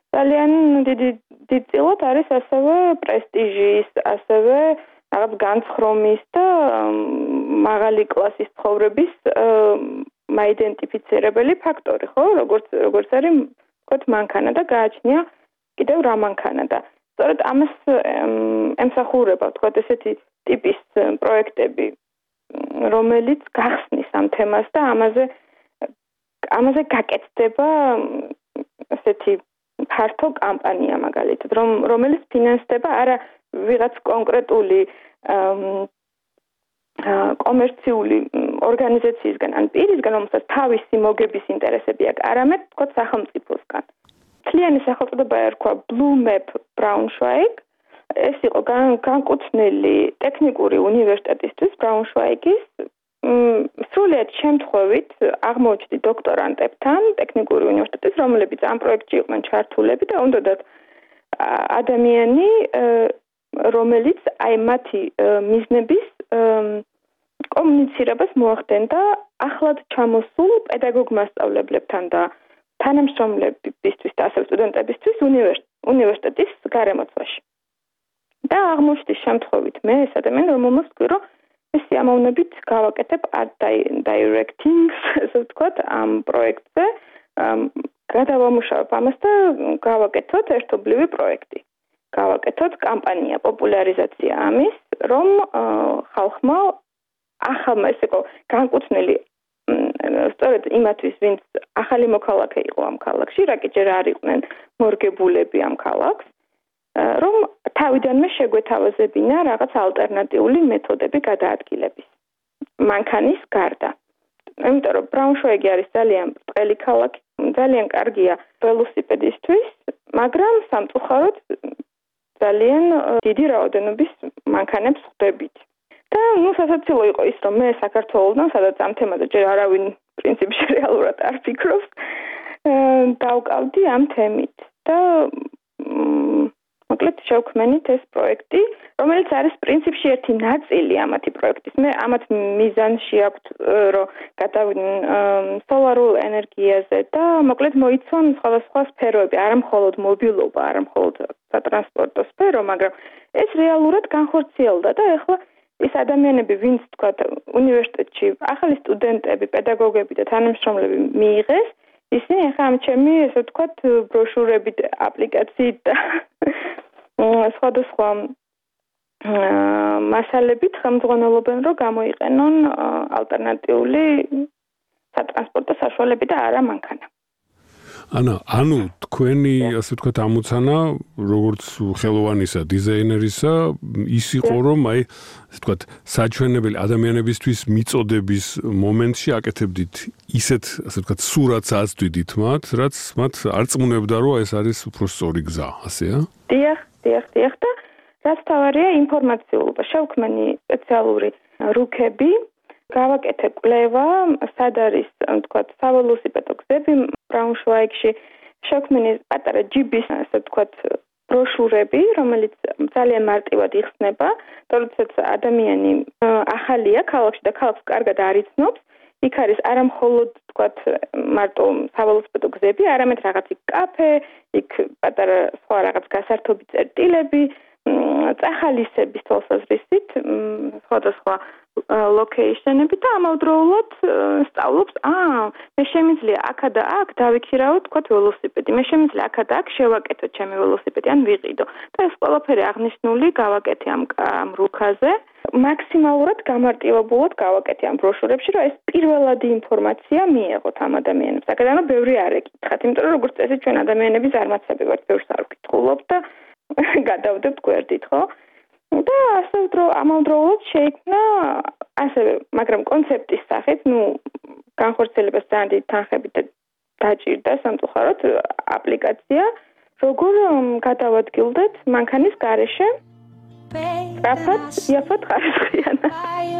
ძალიან დიდი დიდწილად არის ასევე პრესტიჟის, ასევე რაღაც განცხრომის და მაღალი კლასის ცხოვრების მაიდენტიფიცირებელი ფაქტორი, ხო? როგორც როგორც არის ვთქვათ მანქანა და გააჩნია კიდევ რა მანქანა და სწორედ ამას ემსახურება ვთქვათ ესეთი ტიპის პროექტები, რომელიც გახსნის ამ თემას და ამაზე ამაზე გაკეთდება ესეთი ფართო კამპანია მაგალითად, რომ რომელიც ფინანსდება არა ვიღაც კონკრეტული კომერციული ორგანიზაციისგან ან პირისგან, რომელსაც თავისი მოგების ინტერესები აქვს, არამედ თქოს სახელმწიფოსგან. მთლიანი სახელწოდება ერქვა Blue Map Braunschweig. ეს იყო განკუთვნილი ტექნიკური უნივერსიტეტისთვის Braunschweigis. სრულიად შემთხვევით აღმოჩნდი დოქტორანტებთან ტექნიკური უნივერსიტეტის, რომლებიც ამ პროექტში იყვნენ ჩართულები და უნდათ ადამიანი, რომელიც აი მათი მიზნების კომუნიცირებას მოახდენდა ახლად ჩამოსულ პედაგოგ-მასწავლებლებთან და თანამშრომლებისთვის და ასევე სტუდენტებისთვის უნივერსიტეტის გარემოცვაში. და აღმოჩნდი შემთხვევით მე ეს ადამიანი, რომელმაც ვთქვი, რომ ეს ამოვნებით გავაკეთებ art directing, ასე ვთქვათ, ამ პროექტზე, გადავამუშავებ ამას და გავაკეთოთ ერთობლივი პროექტი. გავაკეთოთ კამპანია, პოპულარიზაცია ამის, რომ ხალხმა ახალმა ეს იყო განკუთვნილი სწორედ იმათვის, ვინც ახალი მოქალაქე იყო ამ ქალაქში, რა კი ჯერ არ იყვნენ მორგებულები ამ ქალაქს, რომ თავიდანვე შეგვეთავაზებინა რაღაც ალტერნატიული მეთოდები გადაადგილების. მანქანის გარდა. იმიტომ რომ ბრაუნშვაიგი არის ძალიან ბრტყელი ქალაქი, ძალიან კარგია ველოსიპედისტვის, მაგრამ სამწუხაროდ ძალიან დიდი რაოდენობის მანქანებს ხვდებით. და ნუ სასაცილო იყო ის, რომ მე საქართველოსთან, სადაც ამ თემაზე ჯერ არავინ პრინციპში რეალურად არ ფიქრობს, დავკავდი ამ თემით და მოკლედ შევქმნით ეს პროექტი, რომელიც არის პრინციპში ერთი ნაწილი ამათი პროექტის. მე ამათ მიზანში აქვთ, რომ გადავიდნენ სოლარულ ენერგიაზე და მოკლედ მოიცვან სხვადასხვა სფეროები, არა მხოლოდ მობილობა, არა მხოლოდ სატრანსპორტო სფერო, მაგრამ ეს რეალურად განხორციელდა და ეხლა ის ადამიანები, ვინც თქვა უნივერსიტეტში ახალი სტუდენტები, პედაგოგები და თანამშრომლები მიიღეს, ისინი ახლა ამ ჩემი, ესე ვთქვათ, ბროშურებით, აპლიკაციით და სხვადასხვა მასალებით ხელმძღვანელობენ, რომ გამოიყენონ ალტერნატიული სატრანსპორტო საშუალები და არა მანქანა. ანა, ანუ თქვენი, ასე ვთქვათ, ამოცანა, როგორც ხელოვანისა, დიზაინერისა, ის იყო, რომ აი, ასე ვთქვათ, საჩვენებელი ადამიანებისთვის მიწოდების მომენტში აკეთებდით ისეთ, ასე ვთქვათ, სურათს აწვდით მათ, რაც მათ არ წმუნებდა, რომ ეს არის უფრო სწორი გზა, ასეა? დიახ, დიახ, დიახ და რაც თავარია ინფორმაციულობა. შევქმენი სპეციალური რუქები, გავაკეთე კვლევა, სად არის, ვთქვათ, საველოსიპედო გზები ბრაუნშვაიგში, შევქმენი პატარა ჯიბის, ასე ვთქვათ, ბროშურები, რომელიც ძალიან მარტივად იხსნება, როდესაც ადამიანი ახალია ქალაქში და ქალაქს კარგად არ იცნობს, იქ არის არა მხოლოდ, ვთქვათ, მარტო საველოსიპედო გზები, არამედ რაღაც იქ კაფე, იქ პატარა სხვა რაღაც გასართობი წერტილები, წახალისების თვალსაზრისით, სხვადასხვა ლოკეიშენები და ამავდროულად სწავლობს, აა, მე შემიძლია აქა და აქ დავიქირავო, თქვათ, ველოსიპედი. მე შემიძლია აქა და აქ შევაკეთო ჩემი ველოსიპედი, ან ვიყიდო. და ეს ყველაფერი აღნიშნული გავაკეთე ამ ამ რუქაზე. მაქსიმალურად გამარტივებულად გავაკეთე ამ ბროშურებში, რომ ეს პირველადი ინფორმაცია მიეღოთ ამ ადამიანებს. აქედან ბევრი არ ეკითხათ, იმიტომ რომ როგორც წესი ჩვენ ადამიანები ზარმაცები ვართ, ბევრს არ ვკითხულობთ და გადავდებთ გვერდით, ხო? და ასე დრო ამავდროულად შეიქმნა ასევე, მაგრამ კონცეფტის სახით, ну, განხორციელებას ძალიან დიდი თანხებით დაჭირდა სამწუხაროდ აპლიკაცია, როგორ გადავადგილდეთ მანქანის გარეშე. სწრაფად, იაფად ხარისხიანად.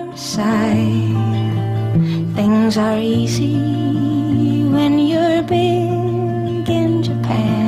Things are easy when you're big in Japan.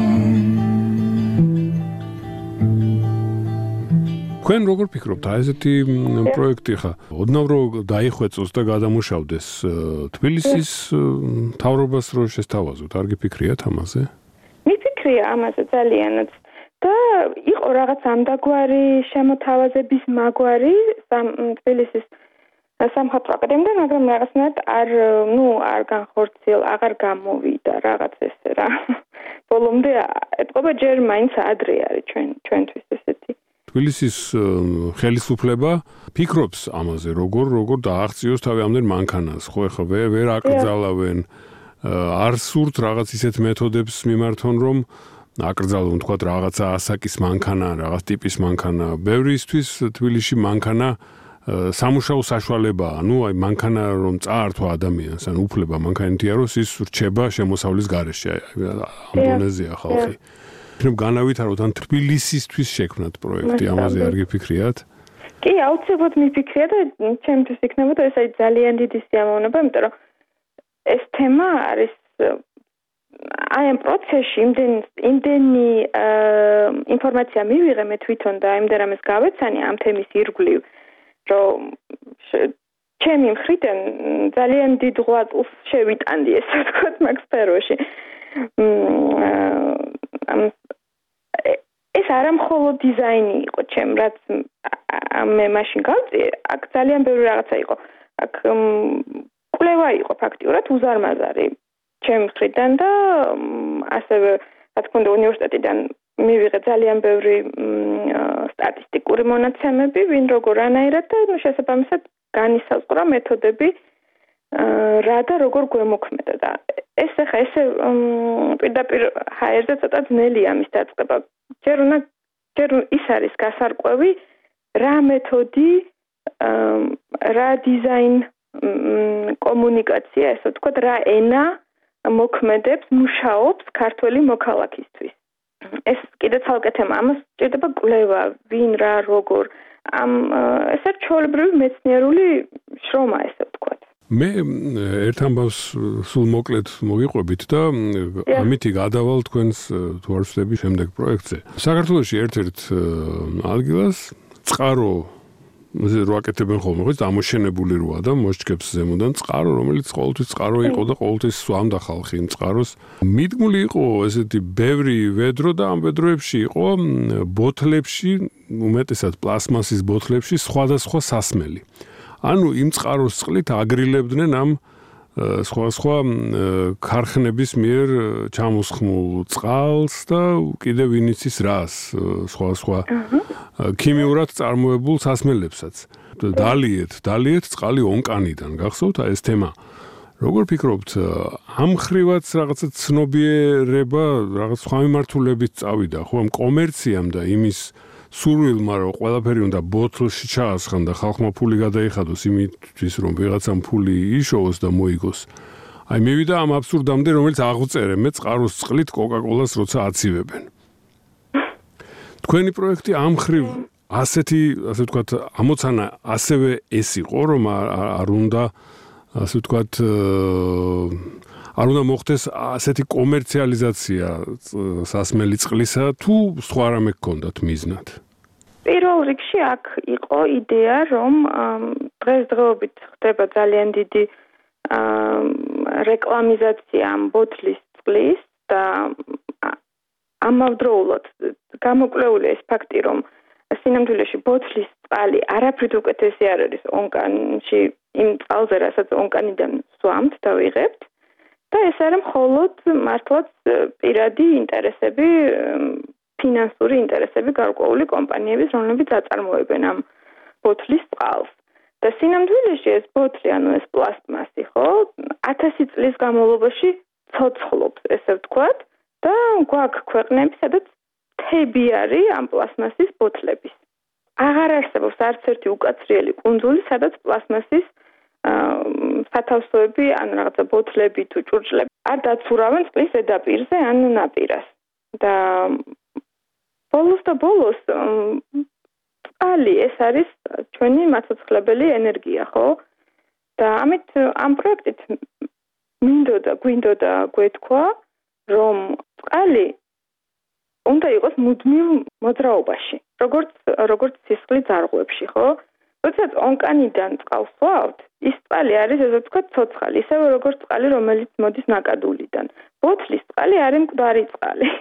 თქვენ როგორ ფიქრობთ, აი ესეთი პროექტი ხა, ოდნავ რომ დაიხვეწოს და გადამუშავდეს თბილისის მთავრობას რო შესთავაზოთ, არ გიფიქრიათ ამაზე? მიფიქრე ფიქრია ამაზე ძალიანაც და იყო რაღაც ამდაგვარი შემოთავაზების მაგვარი თბილისის სამხატვრო აკადემიიდან, მაგრამ რაღაცნაირად არ, ნუ, არ განხორციელ, აღარ გამოვიდა რაღაც ესე რა. ბოლომდე ეთყობა ჯერ მაინც ადრე არის ჩვენ ჩვენთვის ესეთი. თბილისის ხელისუფლება ფიქრობს ამაზე, როგორ როგორ დააღწიოს თავი ამდენ მანქანას, ხო ეხლა ვერ აკრძალავენ, არ სურთ რაღაც ისეთ მეთოდებს მიმართონ, რომ აკრძალონ თქვა რაღაცა ასაკის მანქანა, რაღაც ტიპის მანქანა. ბევრისთვის თბილისში მანქანა სამუშაო საშუალებაა, ну, აი მანქანა რომ წაართვა ადამიანს, ან უფლება მანქანითიაროს ის რჩება შემოსავლის გარეშე, ამ დონეზეა ხალხი. იქნებ განავითაროთ ან თბილისისთვის შექმნათ პროექტი, ამაზე არ გიფიქრიათ? კი, აუცილებლად მიფიქრია და ჩემთვის იქნებოდა ეს აი ძალიან დიდი სიამოვნება, იმიტომ რომ ეს თემა არის აი ამ პროცესში იმდენ იმდენი ინფორმაცია მივიღე მე თვითონ და იმდენ რამეს გავეცანი ამ თემის ირგვლივ, რომ ჩემი მხრიდან ძალიან დიდ ღვაწლს შევიტანდი, ესე ვთქვათ, მაგ სფეროში. ეს არა მხოლოდ დიზაინი იყო ჩემ, რაც მე მაშინ გავწიე, აქ ძალიან ბევრი რაღაცა იყო. აქ კვლევა იყო ფაქტიურად უზარმაზარი ჩემ მხრიდან და ასევე, რა თქმა უნდა, უნივერსიტეტიდან მივიღე ძალიან ბევრი სტატისტიკური მონაცემები, ვინ როგორ ანაირად და შესაბამისად განისაზღვრა მეთოდები რა და როგორ გვემოქმედა და ეს ახლა ესე პირდაპირ ჰაერზე ცოტა ძნელია მის დაწყება. ჯერ უნდა ჯერ ის არის გასარკვევი რა მეთოდი რა დიზაინ კომუნიკაცია, ესე ვთქვათ, რა ენა მოქმედებს, მუშაობს ქართველი მოქალაქისთვის. ეს კიდე ცალკე თემა, ამას სჭირდება კვლევა, ვინ რა როგორ ამ ეს არის ჩვეულებრივი მეცნიერული შრომა, ესე ვთქვათ. მე ერთ ამბავს სულ მოკლედ მოგიყვებით და ამითი გადავალ თქვენს თუ არ ვცდები შემდეგ პროექტზე. საქართველოში ერთ-ერთ ადგილას წყარო რო აკეთებენ ხოლმე, ხო, ამოშენებული როა და მოსჭკებს ზემოდან წყარო, რომელიც ყოველთვის წყარო იყო და ყოველთვის სვამდა ხალხი იმ წყაროს. მიდგმული იყო ესეთი ბევრი ვედრო და ამ ვედროებში იყო ბოთლებში, უმეტესად პლასმასის ბოთლებში სხვადასხვა სასმელი. ანუ იმ წყაროს წყლით აგრილებდნენ ამ სხვა-სხვა ქარხნების მიერ ჩამოსხმულ წყალს და კიდევ ვინ იცის რას, სხვა-სხვა ქიმიურად წარმოებულ სასმელებსაც. დალიეთ, დალიეთ წყალი ონკანიდან, გახსოვთ ეს თემა. როგორ ფიქრობთ, ამ ხრივაც რაღაცა ცნობიერება, რაღაც სხვა მიმართულებით წავიდა, ხო, ამ კომერციამ და იმის სურვილმა, რომ ყველაფერი უნდა ბოთლში ჩაასხან და ხალხმა ფული გადაიხადოს იმისთვის, რომ ვიღაცამ ფული იშოვოს და მოიგოს. აი მივიდა ამ აბსურდამდე, რომელიც აღვწერე მე წყაროს წყლით კოკა-კოლას როცა აცივებენ. თქვენი პროექტი ამ ხრივ ასეთი, ასე ვთქვათ, ამოცანა ასევე ეს იყო, რომ არ უნდა, ასე ვთქვათ, არ უნდა მოხდეს ასეთი კომერციალიზაცია სასმელი წყლისა, თუ სხვა რამე გქონდათ მიზნად? პირველ რიგში აქ იყო იდეა, რომ დღესდღეობით ხდება ძალიან დიდი რეკლამიზაცია ამ ბოთლის წყლის და ამავდროულად გამოკვლეულია ეს ფაქტი, რომ სინამდვილეში ბოთლის წყალი არაფრით უკეთესი არ არის ონკანში, იმ წყალზე, რასაც ონკანიდან სვამთ და ვიღებთ. და ეს არის მხოლოდ მართლაც პირადი ინტერესები, ფინანსური ინტერესები გარკვეული კომპანიების, რომლებიც აწარმოებენ ამ ბოთლის წყალს. და სინამდვილეში ეს ბოთლი, ანუ ეს პლასტმასი, ხო, ათასი წლის განმავლობაში ცოცხლობს, ესე ვთქვათ, და გვაქვს ქვეყნები, სადაც თები არის ამ პლასტმასის ბოთლების. აღარ არსებობს არც ერთი უკაცრიელი კუნძული, სადაც პლასტმასის სათავსოები, ან რაღაცა ბოთლები თუ ჭურჭლები არ დაცურავენ წყლის ზედაპირზე, ან ნაპირას. და ბოლოს და ბოლოს წყალი ეს არის ჩვენი მაცოცხლებელი ენერგია, ხო? და ამით ამ პროექტით მინდოდა, გვინდოდა გვეთქვა, რომ წყალი უნდა იყოს მუდმივ მოძრაობაში, როგორც როგორც სისხლი ძარღვებში, ხო? როდესაც ონკანიდან წყალს ვსვავთ, ის წყალი არის, ესე ვთქვათ, ცოცხალი, ისევე როგორც წყალი, რომელიც მოდის ნაკადულიდან. ბოთლის წყალი არის მკვდარი წყალი.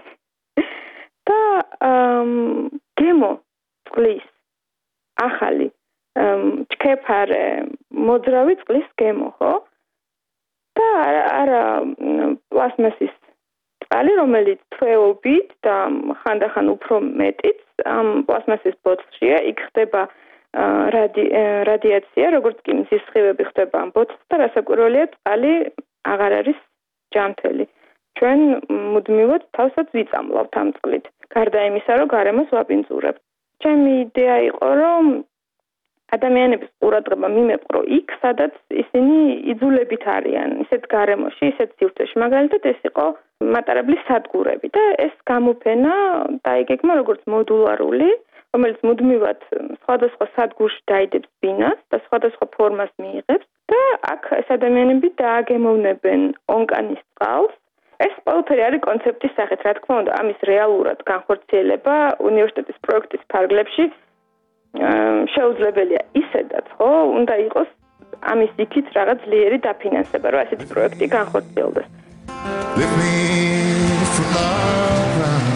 და გემო წყლის ახალი ჩქეფარე მოძრავი წყლის გემო, ხო? და არა პლასმასის წყალი, რომელიც თვეობით და ხანდახან უფრო მეტიც ამ პლასმასის ბოთლშია, იქ ხდება რადიაცია, როგორც კი მზის სხივები ხდება ამ ბოთლს და რასაკვირველია, წყალი აღარ არის ჯანმრთელი. ჩვენ მუდმივად თავსაც ვიწამლავთ ამ წყლით, გარდა იმისა, რომ გარემოს ვაპინწურებთ. ჩემი იდეა იყო, რომ ადამიანების ყურადღება მიმეყრო იქ, სადაც ისინი იძულებით არიან, ისეთ გარემოში, ისეთ სივრცეში. მაგალითად, ეს იყო მატარებლის სადგურები და ეს გამოფენა დაიგეგმა როგორც მოდულარული, რომელიც მუდმივად სხვადასხვა სადგურში დაიდებს ბინას და სხვადასხვა ფორმას მიიღებს და აქ ეს ადამიანები დააგემოვნებენ ონკანის წყალს. ეს ყველაფერი არის კონცეპტის სახით, რა თქმა უნდა, ამის რეალურად განხორციელება უნივერსიტეტის პროექტის ფარგლებში შეუძლებელია ისედაც, ხო, უნდა იყოს ამის იქით რაღაც ძლიერი დაფინანსება, რომ ასეთი პროექტი განხორციელდეს. Lift me from the ground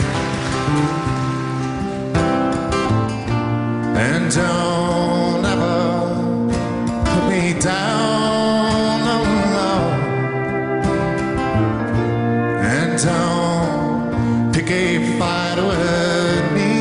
and don't ever put me down, no, no. And don't pick a fight with me.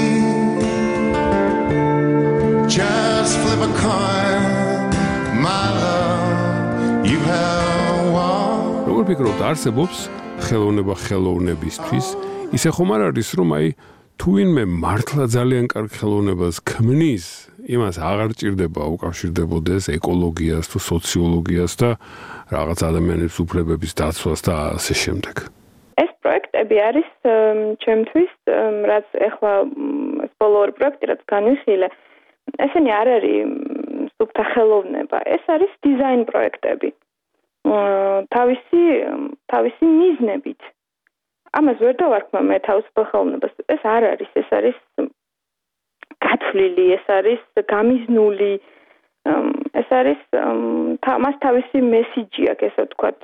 Just flip a coin, my love, you have won. როგორ ფიქრობთ, არსებობს ხელოვნება ხელოვნებისთვის? ისე ხომ არ არის, რომ აი თუ ვინმე მართლა ძალიან კარგ ხელოვნებას ქმნის, იმას აღარ ჭირდება უკავშირდებოდეს ეკოლოგიას თუ სოციოლოგიას და რაღაც ადამიანების უფლებების დაცვას და ასე შემდეგ. ეს პროექტები არის ჩემთვის, რაც ეხლა ეს ბოლოური პროექტი, რაც განვიხილე, ესენი არ არის სუფთა ხელოვნება, ეს არის დიზაინ პროექტები. თავისი თავისი მიზნებით. ამას ვერ დავარქმევ მე თავისუფალ ხელოვნებას. ეს არ არის, ეს არის გათვლილი, ეს არის გამიზნული, ეს არის მას თავისი მესიჯი აქვს, ესე ვთქვათ,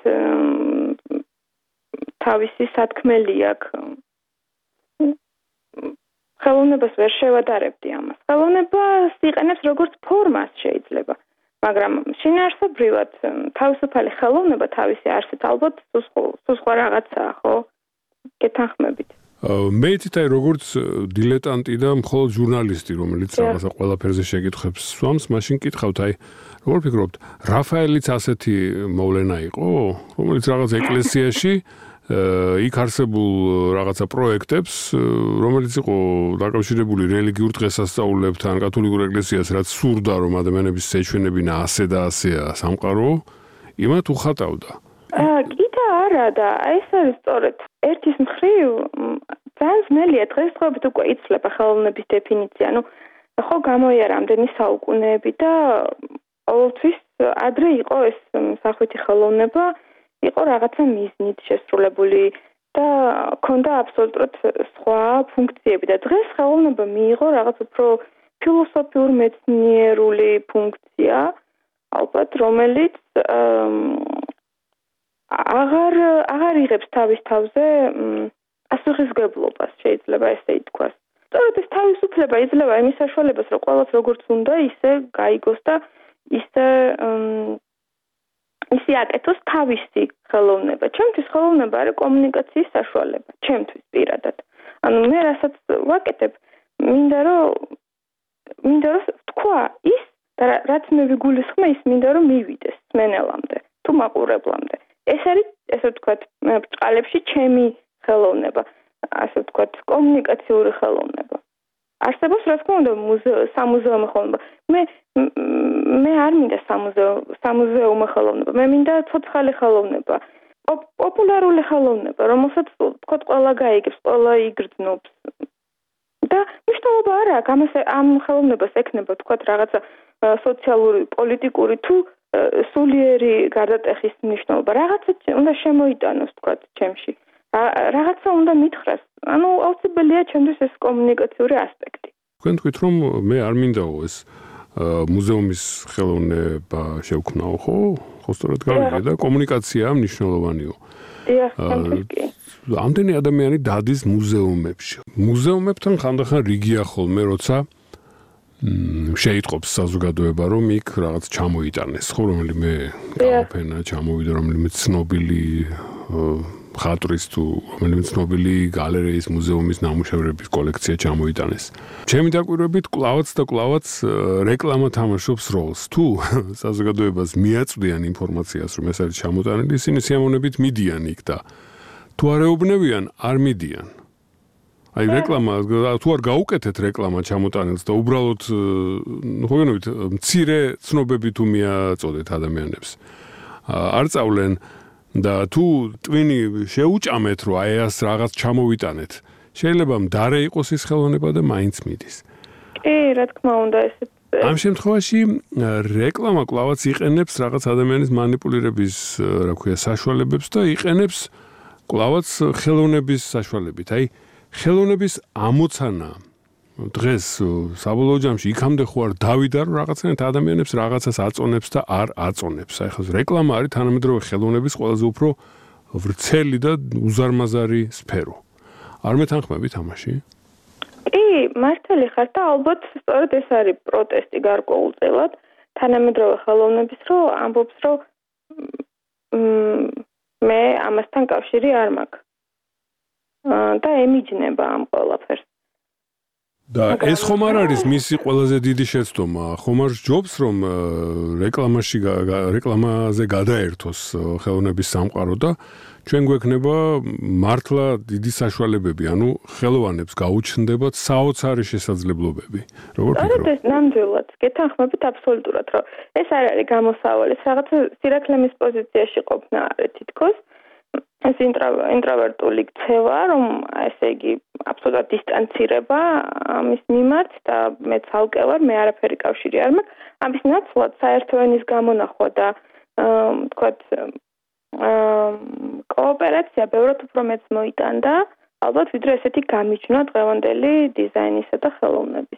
თავისი სათქმელი აქვს. ხელოვნებას ვერ შევადარებდი ამას. ხელოვნებას იყენებს როგორც ფორმას შეიძლება. მაგრამ შინაარსობრივად თავისუფალი ხელოვნება თავისი არსით ალბათ სულ სხვა რაღაცაა, ხო? გეთანხმებით. მე თვითონ როგორც დილეტანტი და მხოლოდ ჟურნალისტი, რომელიც რაღაცა ყველაფერზე შეკითხებს სვამს, მაშინ კითხავთ, აი, როგორ ფიქრობთ, რაფაელიც ასეთი მოვლენა იყო, რომელიც რაღაც ეკლესიაში იქ არსებულ რაღაცა პროექტებს, რომელიც იყო დაკავშირებული რელიგიურ დღესასწაულებთან, კათოლიკურ ეკლესიას, რაც სურდა, რომ ადამიანების შეჩვენებინა ასე და ასეა სამყარო, იმათ უხატავდა. კიდე არა და ეს არის სწორედ ერთის მხრივ ძალიან ძნელია დღესდღეობით უკვე იცვლება ხელოვნების დეფინიცია. ნუ ხო გამოია რამდენი საუკუნეები და ყოველთვის ადრე იყო ეს სახვითი ხელოვნება, იყო რაღაცა მიზნით შესრულებული და ქონდა აბსოლუტურად სხვა ფუნქციები და დღეს ხელოვნება მიიღო რაღაც უფრო ფილოსოფიურ მეცნიერული ფუნქცია, ალბათ, რომელიც აღარ აღარ იღებს თავის თავზე ასუხისგებლობას, შეიძლება ესე ითქვას. სწორედ ეს თავისუფლება იძლევა იმის საშუალებას, რომ ყველას როგორც უნდა, ისე გაიგოს და ისე ისე აკეთოს თავისი ხელოვნება. ჩემთვის ხელოვნება არის კომუნიკაციის საშუალება, ჩემთვის პირადად. ანუ მე რასაც ვაკეთებ, მინდა რომ მინდა რომ თქვა ის და რაც მე ვიგულისხმე, ის მინდა რომ მივიდეს მენელამდე, თუ მაყურებლამდე. ეს არის, ესე ვთქვათ, ბჭყალებში ჩემი ხელოვნება, ასე ვთქვათ, კომუნიკაციური ხელოვნება. არსებობს, რა თქმა უნდა, სამუზეუმო ხელოვნება. მე მე არ მინდა სამუზეუმო ხელოვნება, მე მინდა ცოცხალი ხელოვნება, პოპულარული ხელოვნება, რომელსაც ვთქვათ, ყველა გაიგებს, ყველა იგრძნობს. და მნიშვნელობა არ აქვს, ამას ამ ხელოვნებას ექნება, ვთქვათ, რაღაცა სოციალური, პოლიტიკური თუ სულიერი გარდატეხის მნიშვნელობა. რაღაცა უნდა შემოიტანოს, ვთქვათ, ჩემში. რაღაცა უნდა მითხრას. ანუ აუცილებელია ჩემთვის ეს კომუნიკაციური ასპექტი. თქვენ თქვით, რომ მე არ მინდაო ეს მუზეუმის ხელოვნება შევქმნაო, ხო? ხო სწორად გავიგე და კომუნიკაცია მნიშვნელოვანიო. დიახ, თამაში. ამდენი ადამიანი დადის მუზეუმებში. მუზეუმებთან ხანდახან რიგია ხოლმე, როცა შეიტყობს საზოგადოება, რომ იქ რაღაც ჩამოიტანეს, ხო, რომელიმე გამოფენა ჩამოვიდა, რომელიმე ცნობილი ხატვრის თუ რომელიმე ცნობილი გალერეის მუზეუმის ნამუშევრების კოლექცია ჩამოიტანეს. ჩემი დაკვირვებით კლავაც და კლავაც რეკლამა თამაშობს როლს. თუ საზოგადოებას მიაწვდიან ინფორმაციას, რომ ეს არის ჩამოტანილი, ისინი სიამოვნებით მიდიან იქ და თუ არ ეუბნებიან, არ მიდიან. აი რეკლამა, თუ არ გაუკეთეთ რეკლამა ჩამოტანილს და უბრალოდ ხო გენობით მცირე ცნობები თუ მიაწოდეთ ადამიანებს. არ წავლენ და თუ ტვინი შეუჭამეთ, რომ აი ეს რაღაც ჩამოვიტანეთ, შეიძლება მდარე იყოს ის ხელოვნება და მაინც მიდის. კი, რა თქმა უნდა, ესეც ამ შემთხვევაში რეკლამა კლავაც იყენებს რაღაც ადამიანის მანიპულირების, რა ქვია, საშუალებებს და იყენებს კლავაც ხელოვნების საშუალებით. აი ხელოვნების ამოცანა დღეს საბოლოო ჯამში იქამდე ხო არ დავიდა, რომ რაღაცნაირად ადამიანებს რაღაცას აწონებს და არ აწონებს. აი ხო რეკლამა არის თანამედროვე ხელოვნების ყველაზე უფრო ვრცელი და უზარმაზარი სფერო. არ მეთანხმებით ამაში? კი, მართალი ხარ და ალბათ სწორედ ეს არის პროტესტი გარკვეულწილად თანამედროვე ხელოვნების, რომ ამბობს, რომ მე ამასთან კავშირი არ მაქვს. და ემიჯნება ამ ყველაფერს. და ეს ხომ არ არის მისი ყველაზე დიდი შეცდომა, ხომ არ ჯობს რომ რეკლამაში რეკლამაზე გადაერთოს ხელოვნების სამყარო და ჩვენ გვექნება მართლა დიდი საშუალებები, ანუ ხელოვანებს გაუჩნდებათ საოცარი შესაძლებლობები. როგორ ფიქრობ? ეს ნამდვილად გეთანხმებით აბსოლუტურად, რომ ეს არ არის გამოსავალი, ეს რაღაც სირაქლემის პოზიციაში ყოფნა არის თითქოს. ეს ინტროვერტული ქცევა, რომ ესე იგი აბსოლუტურად დისტანცირება ამის მიმართ და მე ცალკე ვარ, მე არაფერი კავშირი არ მაქვს. ამის ნაცვლად საერთო ენის გამონახვა და თქვათ კოოპერაცია ბევრად უფრო მეც მოიტანდა, ალბათ ვიდრე ესეთი გამიჯვნა დღევანდელი დიზაინისა და ხელოვნების.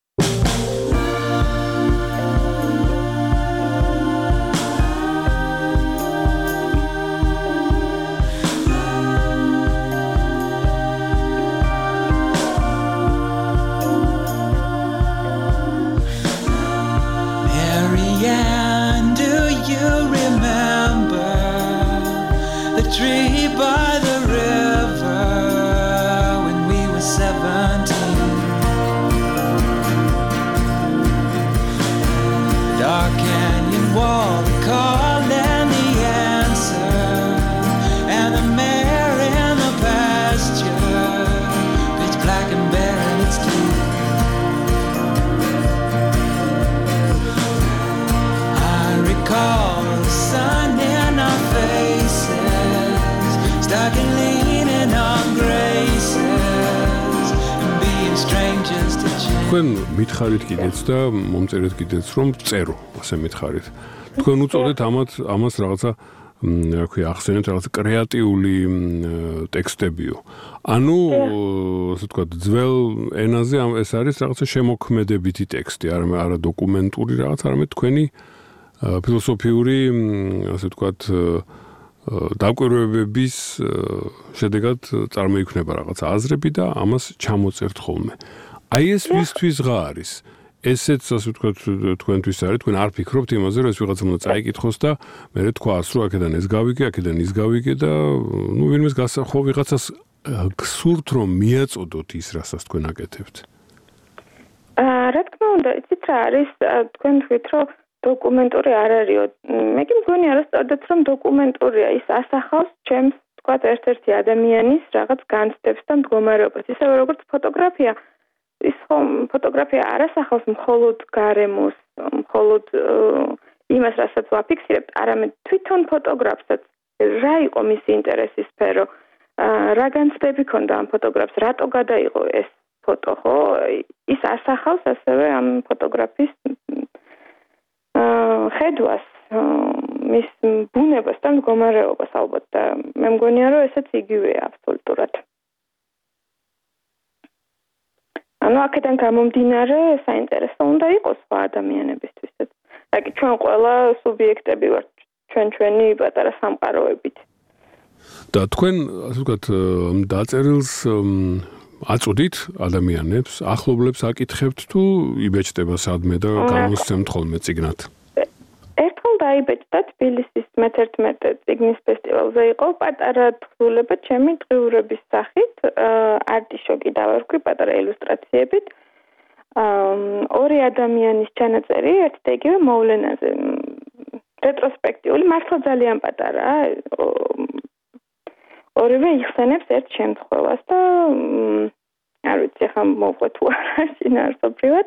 Tree by the river when we were seventeen. Dark canyon wall, the call and the answer, and the mare in the pasture, pitch black and bare in its teeth. I recall the sun in our faces, stuck and leaning on graces and being strangers to change. თქვენ მითხარით კიდეც და მომწერეთ კიდეც რომ წერო, ასე მითხარით. თქვენ უწოდეთ ამათ ამას რაღაცა რა ქვია, ახსენეთ რაღაცა კრეატიული ტექსტებიო. ანუ ასე ვთქვათ, ძველ ენაზე ეს არის რაღაცა შემოქმედებითი ტექსტი, არა არა დოკუმენტური რაღაც, არამედ თქვენი ფილოსოფიური, ასე ვთქვათ, დაკვირვებების შედეგად წარმოიქმნება რაღაცა აზრები და ამას ჩამოწერთ ხოლმე. აი ეს ვისთვის-ღა არის? ესეც ასე ვთქვათ, თქვენთვის არის, თქვენ არ ფიქრობთ იმაზე, რომ ეს ვიღაცამ უნდა წაიკითხოს და მერე თქვას, რომ აქედან ეს გავიგე, აქედან ის გავიგე და ნუ ვინმეს ხო ვიღაცას გსურთ, რომ მიაწოდოთ ის, რასაც თქვენ აკეთებთ? აა, რა თქმა უნდა, იცით რა არის, თქვენ თქვით, რომ დოკუმენტური არ არისო. მე კი მგონია, რომ სწორედ რომ დოკუმენტურია, ის ასახავს ჩემს, თქვათ, ერთ-ერთი ადამიანის რაღაც განცდებს და მდგომარეობას. ისევე როგორც ფოტოგრაფია, ის ხომ ფოტოგრაფია არ ასახავს მხოლოდ გარემოს, მხოლოდ იმას, რასაც ვაფიქსირებთ, არამედ თვითონ ფოტოგრაფსაც, რა იყო მისი ინტერესის სფერო, რა განცდები ჰქონდა ამ ფოტოგრაფს, რატო გადაიღო ეს ფოტო, ხო? ის ასახავს ასევე ამ ფოტოგრაფის ხედვას, მის ბუნებას და მდგომარეობას ალბათ და მე მგონია, რომ ესეც იგივეა აბსოლუტურად. ანუ აქედან გამომდინარე საინტერესო უნდა იყოს სხვა ადამიანებისთვისაც. აი ჩვენ ყველა სუბიექტები ვართ ჩვენ ჩვენი პატარა სამყაროებით. და თქვენ ასე ვთქვათ დაწერილს აწოდით ადამიანებს, ახლობლებს აკითხებთ თუ იბეჭდება სადმე და გამოსცემთ ხოლმე წიგნად? ერთხელ დაიბეჭდა თბილისის მეთერთმეტე წიგნის ფესტივალზე იყო პატარა თხზულება ჩემი დღიურების სახით, არტიშოკი დავარქვი პატარა ილუსტრაციებით. ორი ადამიანის ჩანაწერი ერთ და იგივე მოვლენაზე. რეტროსპექტიული, მართლა ძალიან პატარაა. ორივე იხსენებს ერთ შემთხვევას და არ ვიცი ხომ მოვყვე თუ არა შინაარსობრივად.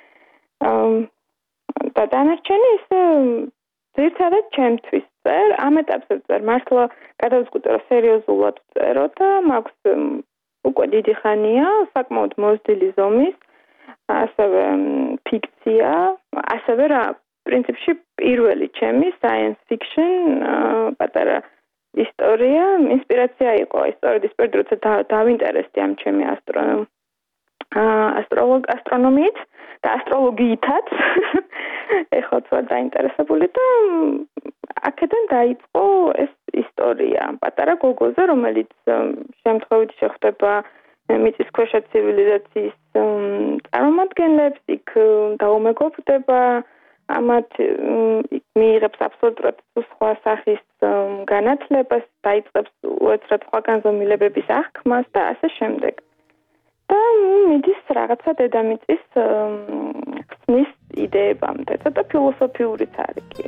და დანარჩენი ის ძირითადად ჩემთვის წერ, ამ ეტაპზე წერ, მართლა გადავწყვიტე რომ სერიოზულად ვწერო და მაქვს უკვე დიდი ხანია, საკმაოდ მოზრდილი ზომის, ასევე ფიქცია, ასევე რა პრინციპში პირველი ჩემი science fiction პატარა ისტორია, ინსპირაცია იყო ისტორიის ისტორიით, როცა დავინტერესდი ამ ჩემი ასტრონომ ასტროლოგ ასტრონომიით და ასტროლოგიითაც. ეხლა ვარ დაინტერესებული და აქედან დაიწყო ეს ისტორია პატარა გოგოზე, რომელიც შემთხვევით შეხვდება მიწისქვეშა ცივილიზაციის წარმომადგენლებს, იქ დაუმეგობრდება, ამათ მიიღებს აბსოლუტურად სხვა სახის განათლებას, დაიწყებს უეცრად სხვა განზომილებების აღქმას და ასე შემდეგ. და მიდის რაღაცა დედამიწის ხსნის იდეებამდე, ცოტა ფილოსოფიურიც არის კი.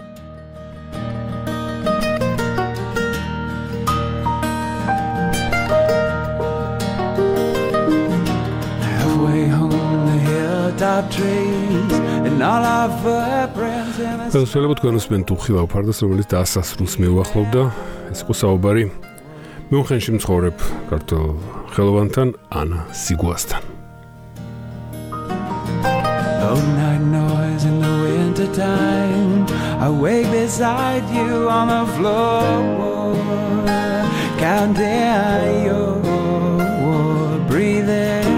Halfway home the hilltop trees and all of her friends in the შეიძლება თქვენ უსმენთ უხილავ ფარდას, რომელიც დასასრულს მიუახლოვდა. ეს იყო საუბარი მიუნხენში მცხოვრებ ქართულ ხელოვანთან ანა სიგუასთან. Oh, night noise in the winter time. I wake beside you on the floor, counting your breathing.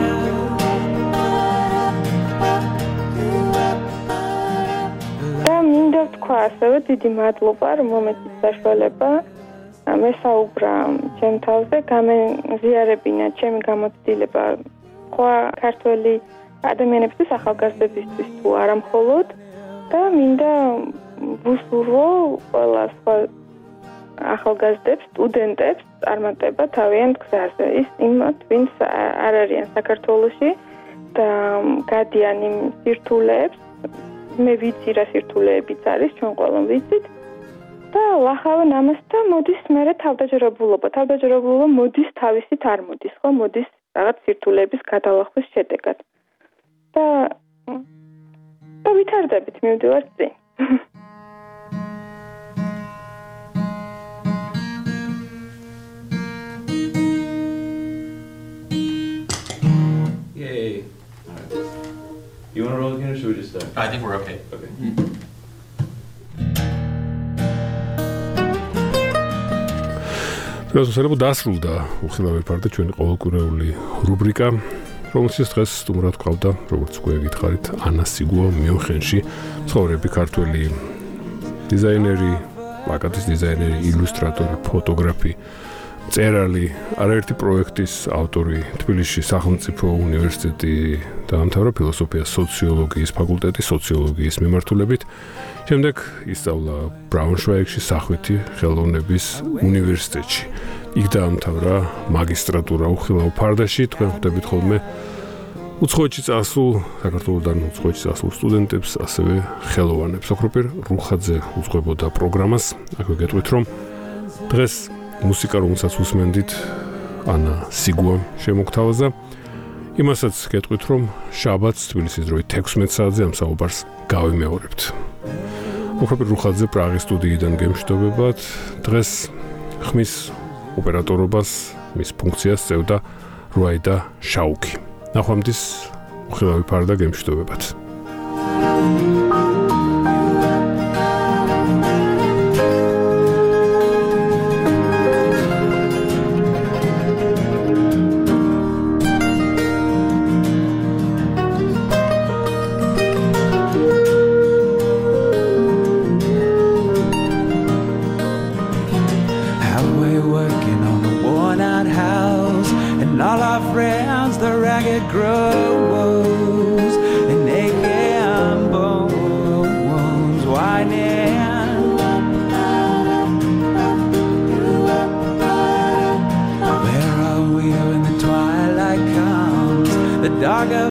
და მინდა ვთქვა ასევე დიდი მადლობა, რომ მომეწით საშუალება მესაუბრა ჩემ თავზე, გამეზიარებინა ჩემი გამოცდილება სხვა ქართველი ადამიანებისთვის, ახალგაზრდებისთვის თუ არა მხოლოდ და მინდა ვუსურვო ყველა სხვა ახალგაზრდებს, სტუდენტებს წარმატება თავიანთ გზაზე. ის იმათ, ვინც არ არიან საქართველოში და გადიან იმ სირთულეებს, მე ვიცი რა სირთულეებიც არის, ჩვენ ყველამ ვიცით. და ლახავენ ამას და მოდის მერე თავდაჯერებულობა. თავდაჯერებულობა მოდის თავისით არ მოდის, ხო? მოდის რაღაც სირთულეების გადალახვის შედეგად. და და ვითარდებით, მივდივართ წინ. Yay. All right. You want to roll again or should we just start? I think we're okay. Okay. შეიძლება დასრულდა უხილავი ფარდა ჩვენი ყოველკვირეული რუბრიკა, რომელშიც დღეს სტუმრად გვყავდა, როგორც უკვე გითხარით, ანა სიგუა მიუნხენში, მცხოვრები ქართველი დიზაინერი, პლაკატის დიზაინერი, ილუსტრატორი, ფოტოგრაფი, მწერალი, არაერთი პროექტის ავტორი, თბილისში სახელმწიფო უნივერსიტეტი დაამთავრა ფილოსოფიას სოციოლოგიის ფაკულტეტი სოციოლოგიის მიმართულებით. შემდეგ ისწავლა ბრაუნშვაიგში სახვითი ხელოვნების უნივერსიტეტში. იქ დაამთავრა მაგისტრატურა უხილავ ფარდაში. თქვენ ხვდებით ხოლმე უცხოეთში წასულ, საქართველოსთან უცხოეთში წასულ სტუდენტებს, ასევე ხელოვანებს. ოქროპირ რუხაძე უძღვებოდა პროგრამას. აქვე გეტყვით, რომ დღეს მუსიკა, რომელსაც უსმენდით, ანა სიგუამ შემოგთავაზა. იმასაც გეტყვით, რომ შაბათს თბილისის დროით თექვსმეტ საათზე ამ საუბარს გავიმეორებთ. ოქროპირ რუხაძე პრაღის სტუდიიდან გემშვიდობებათ. დღეს ხმის ოპერატორობას, მის ფუნქციას წევდა რუაიდა შაუკი. ნახვამდის უხილავი ფარდა გემშვიდობებათ. fog of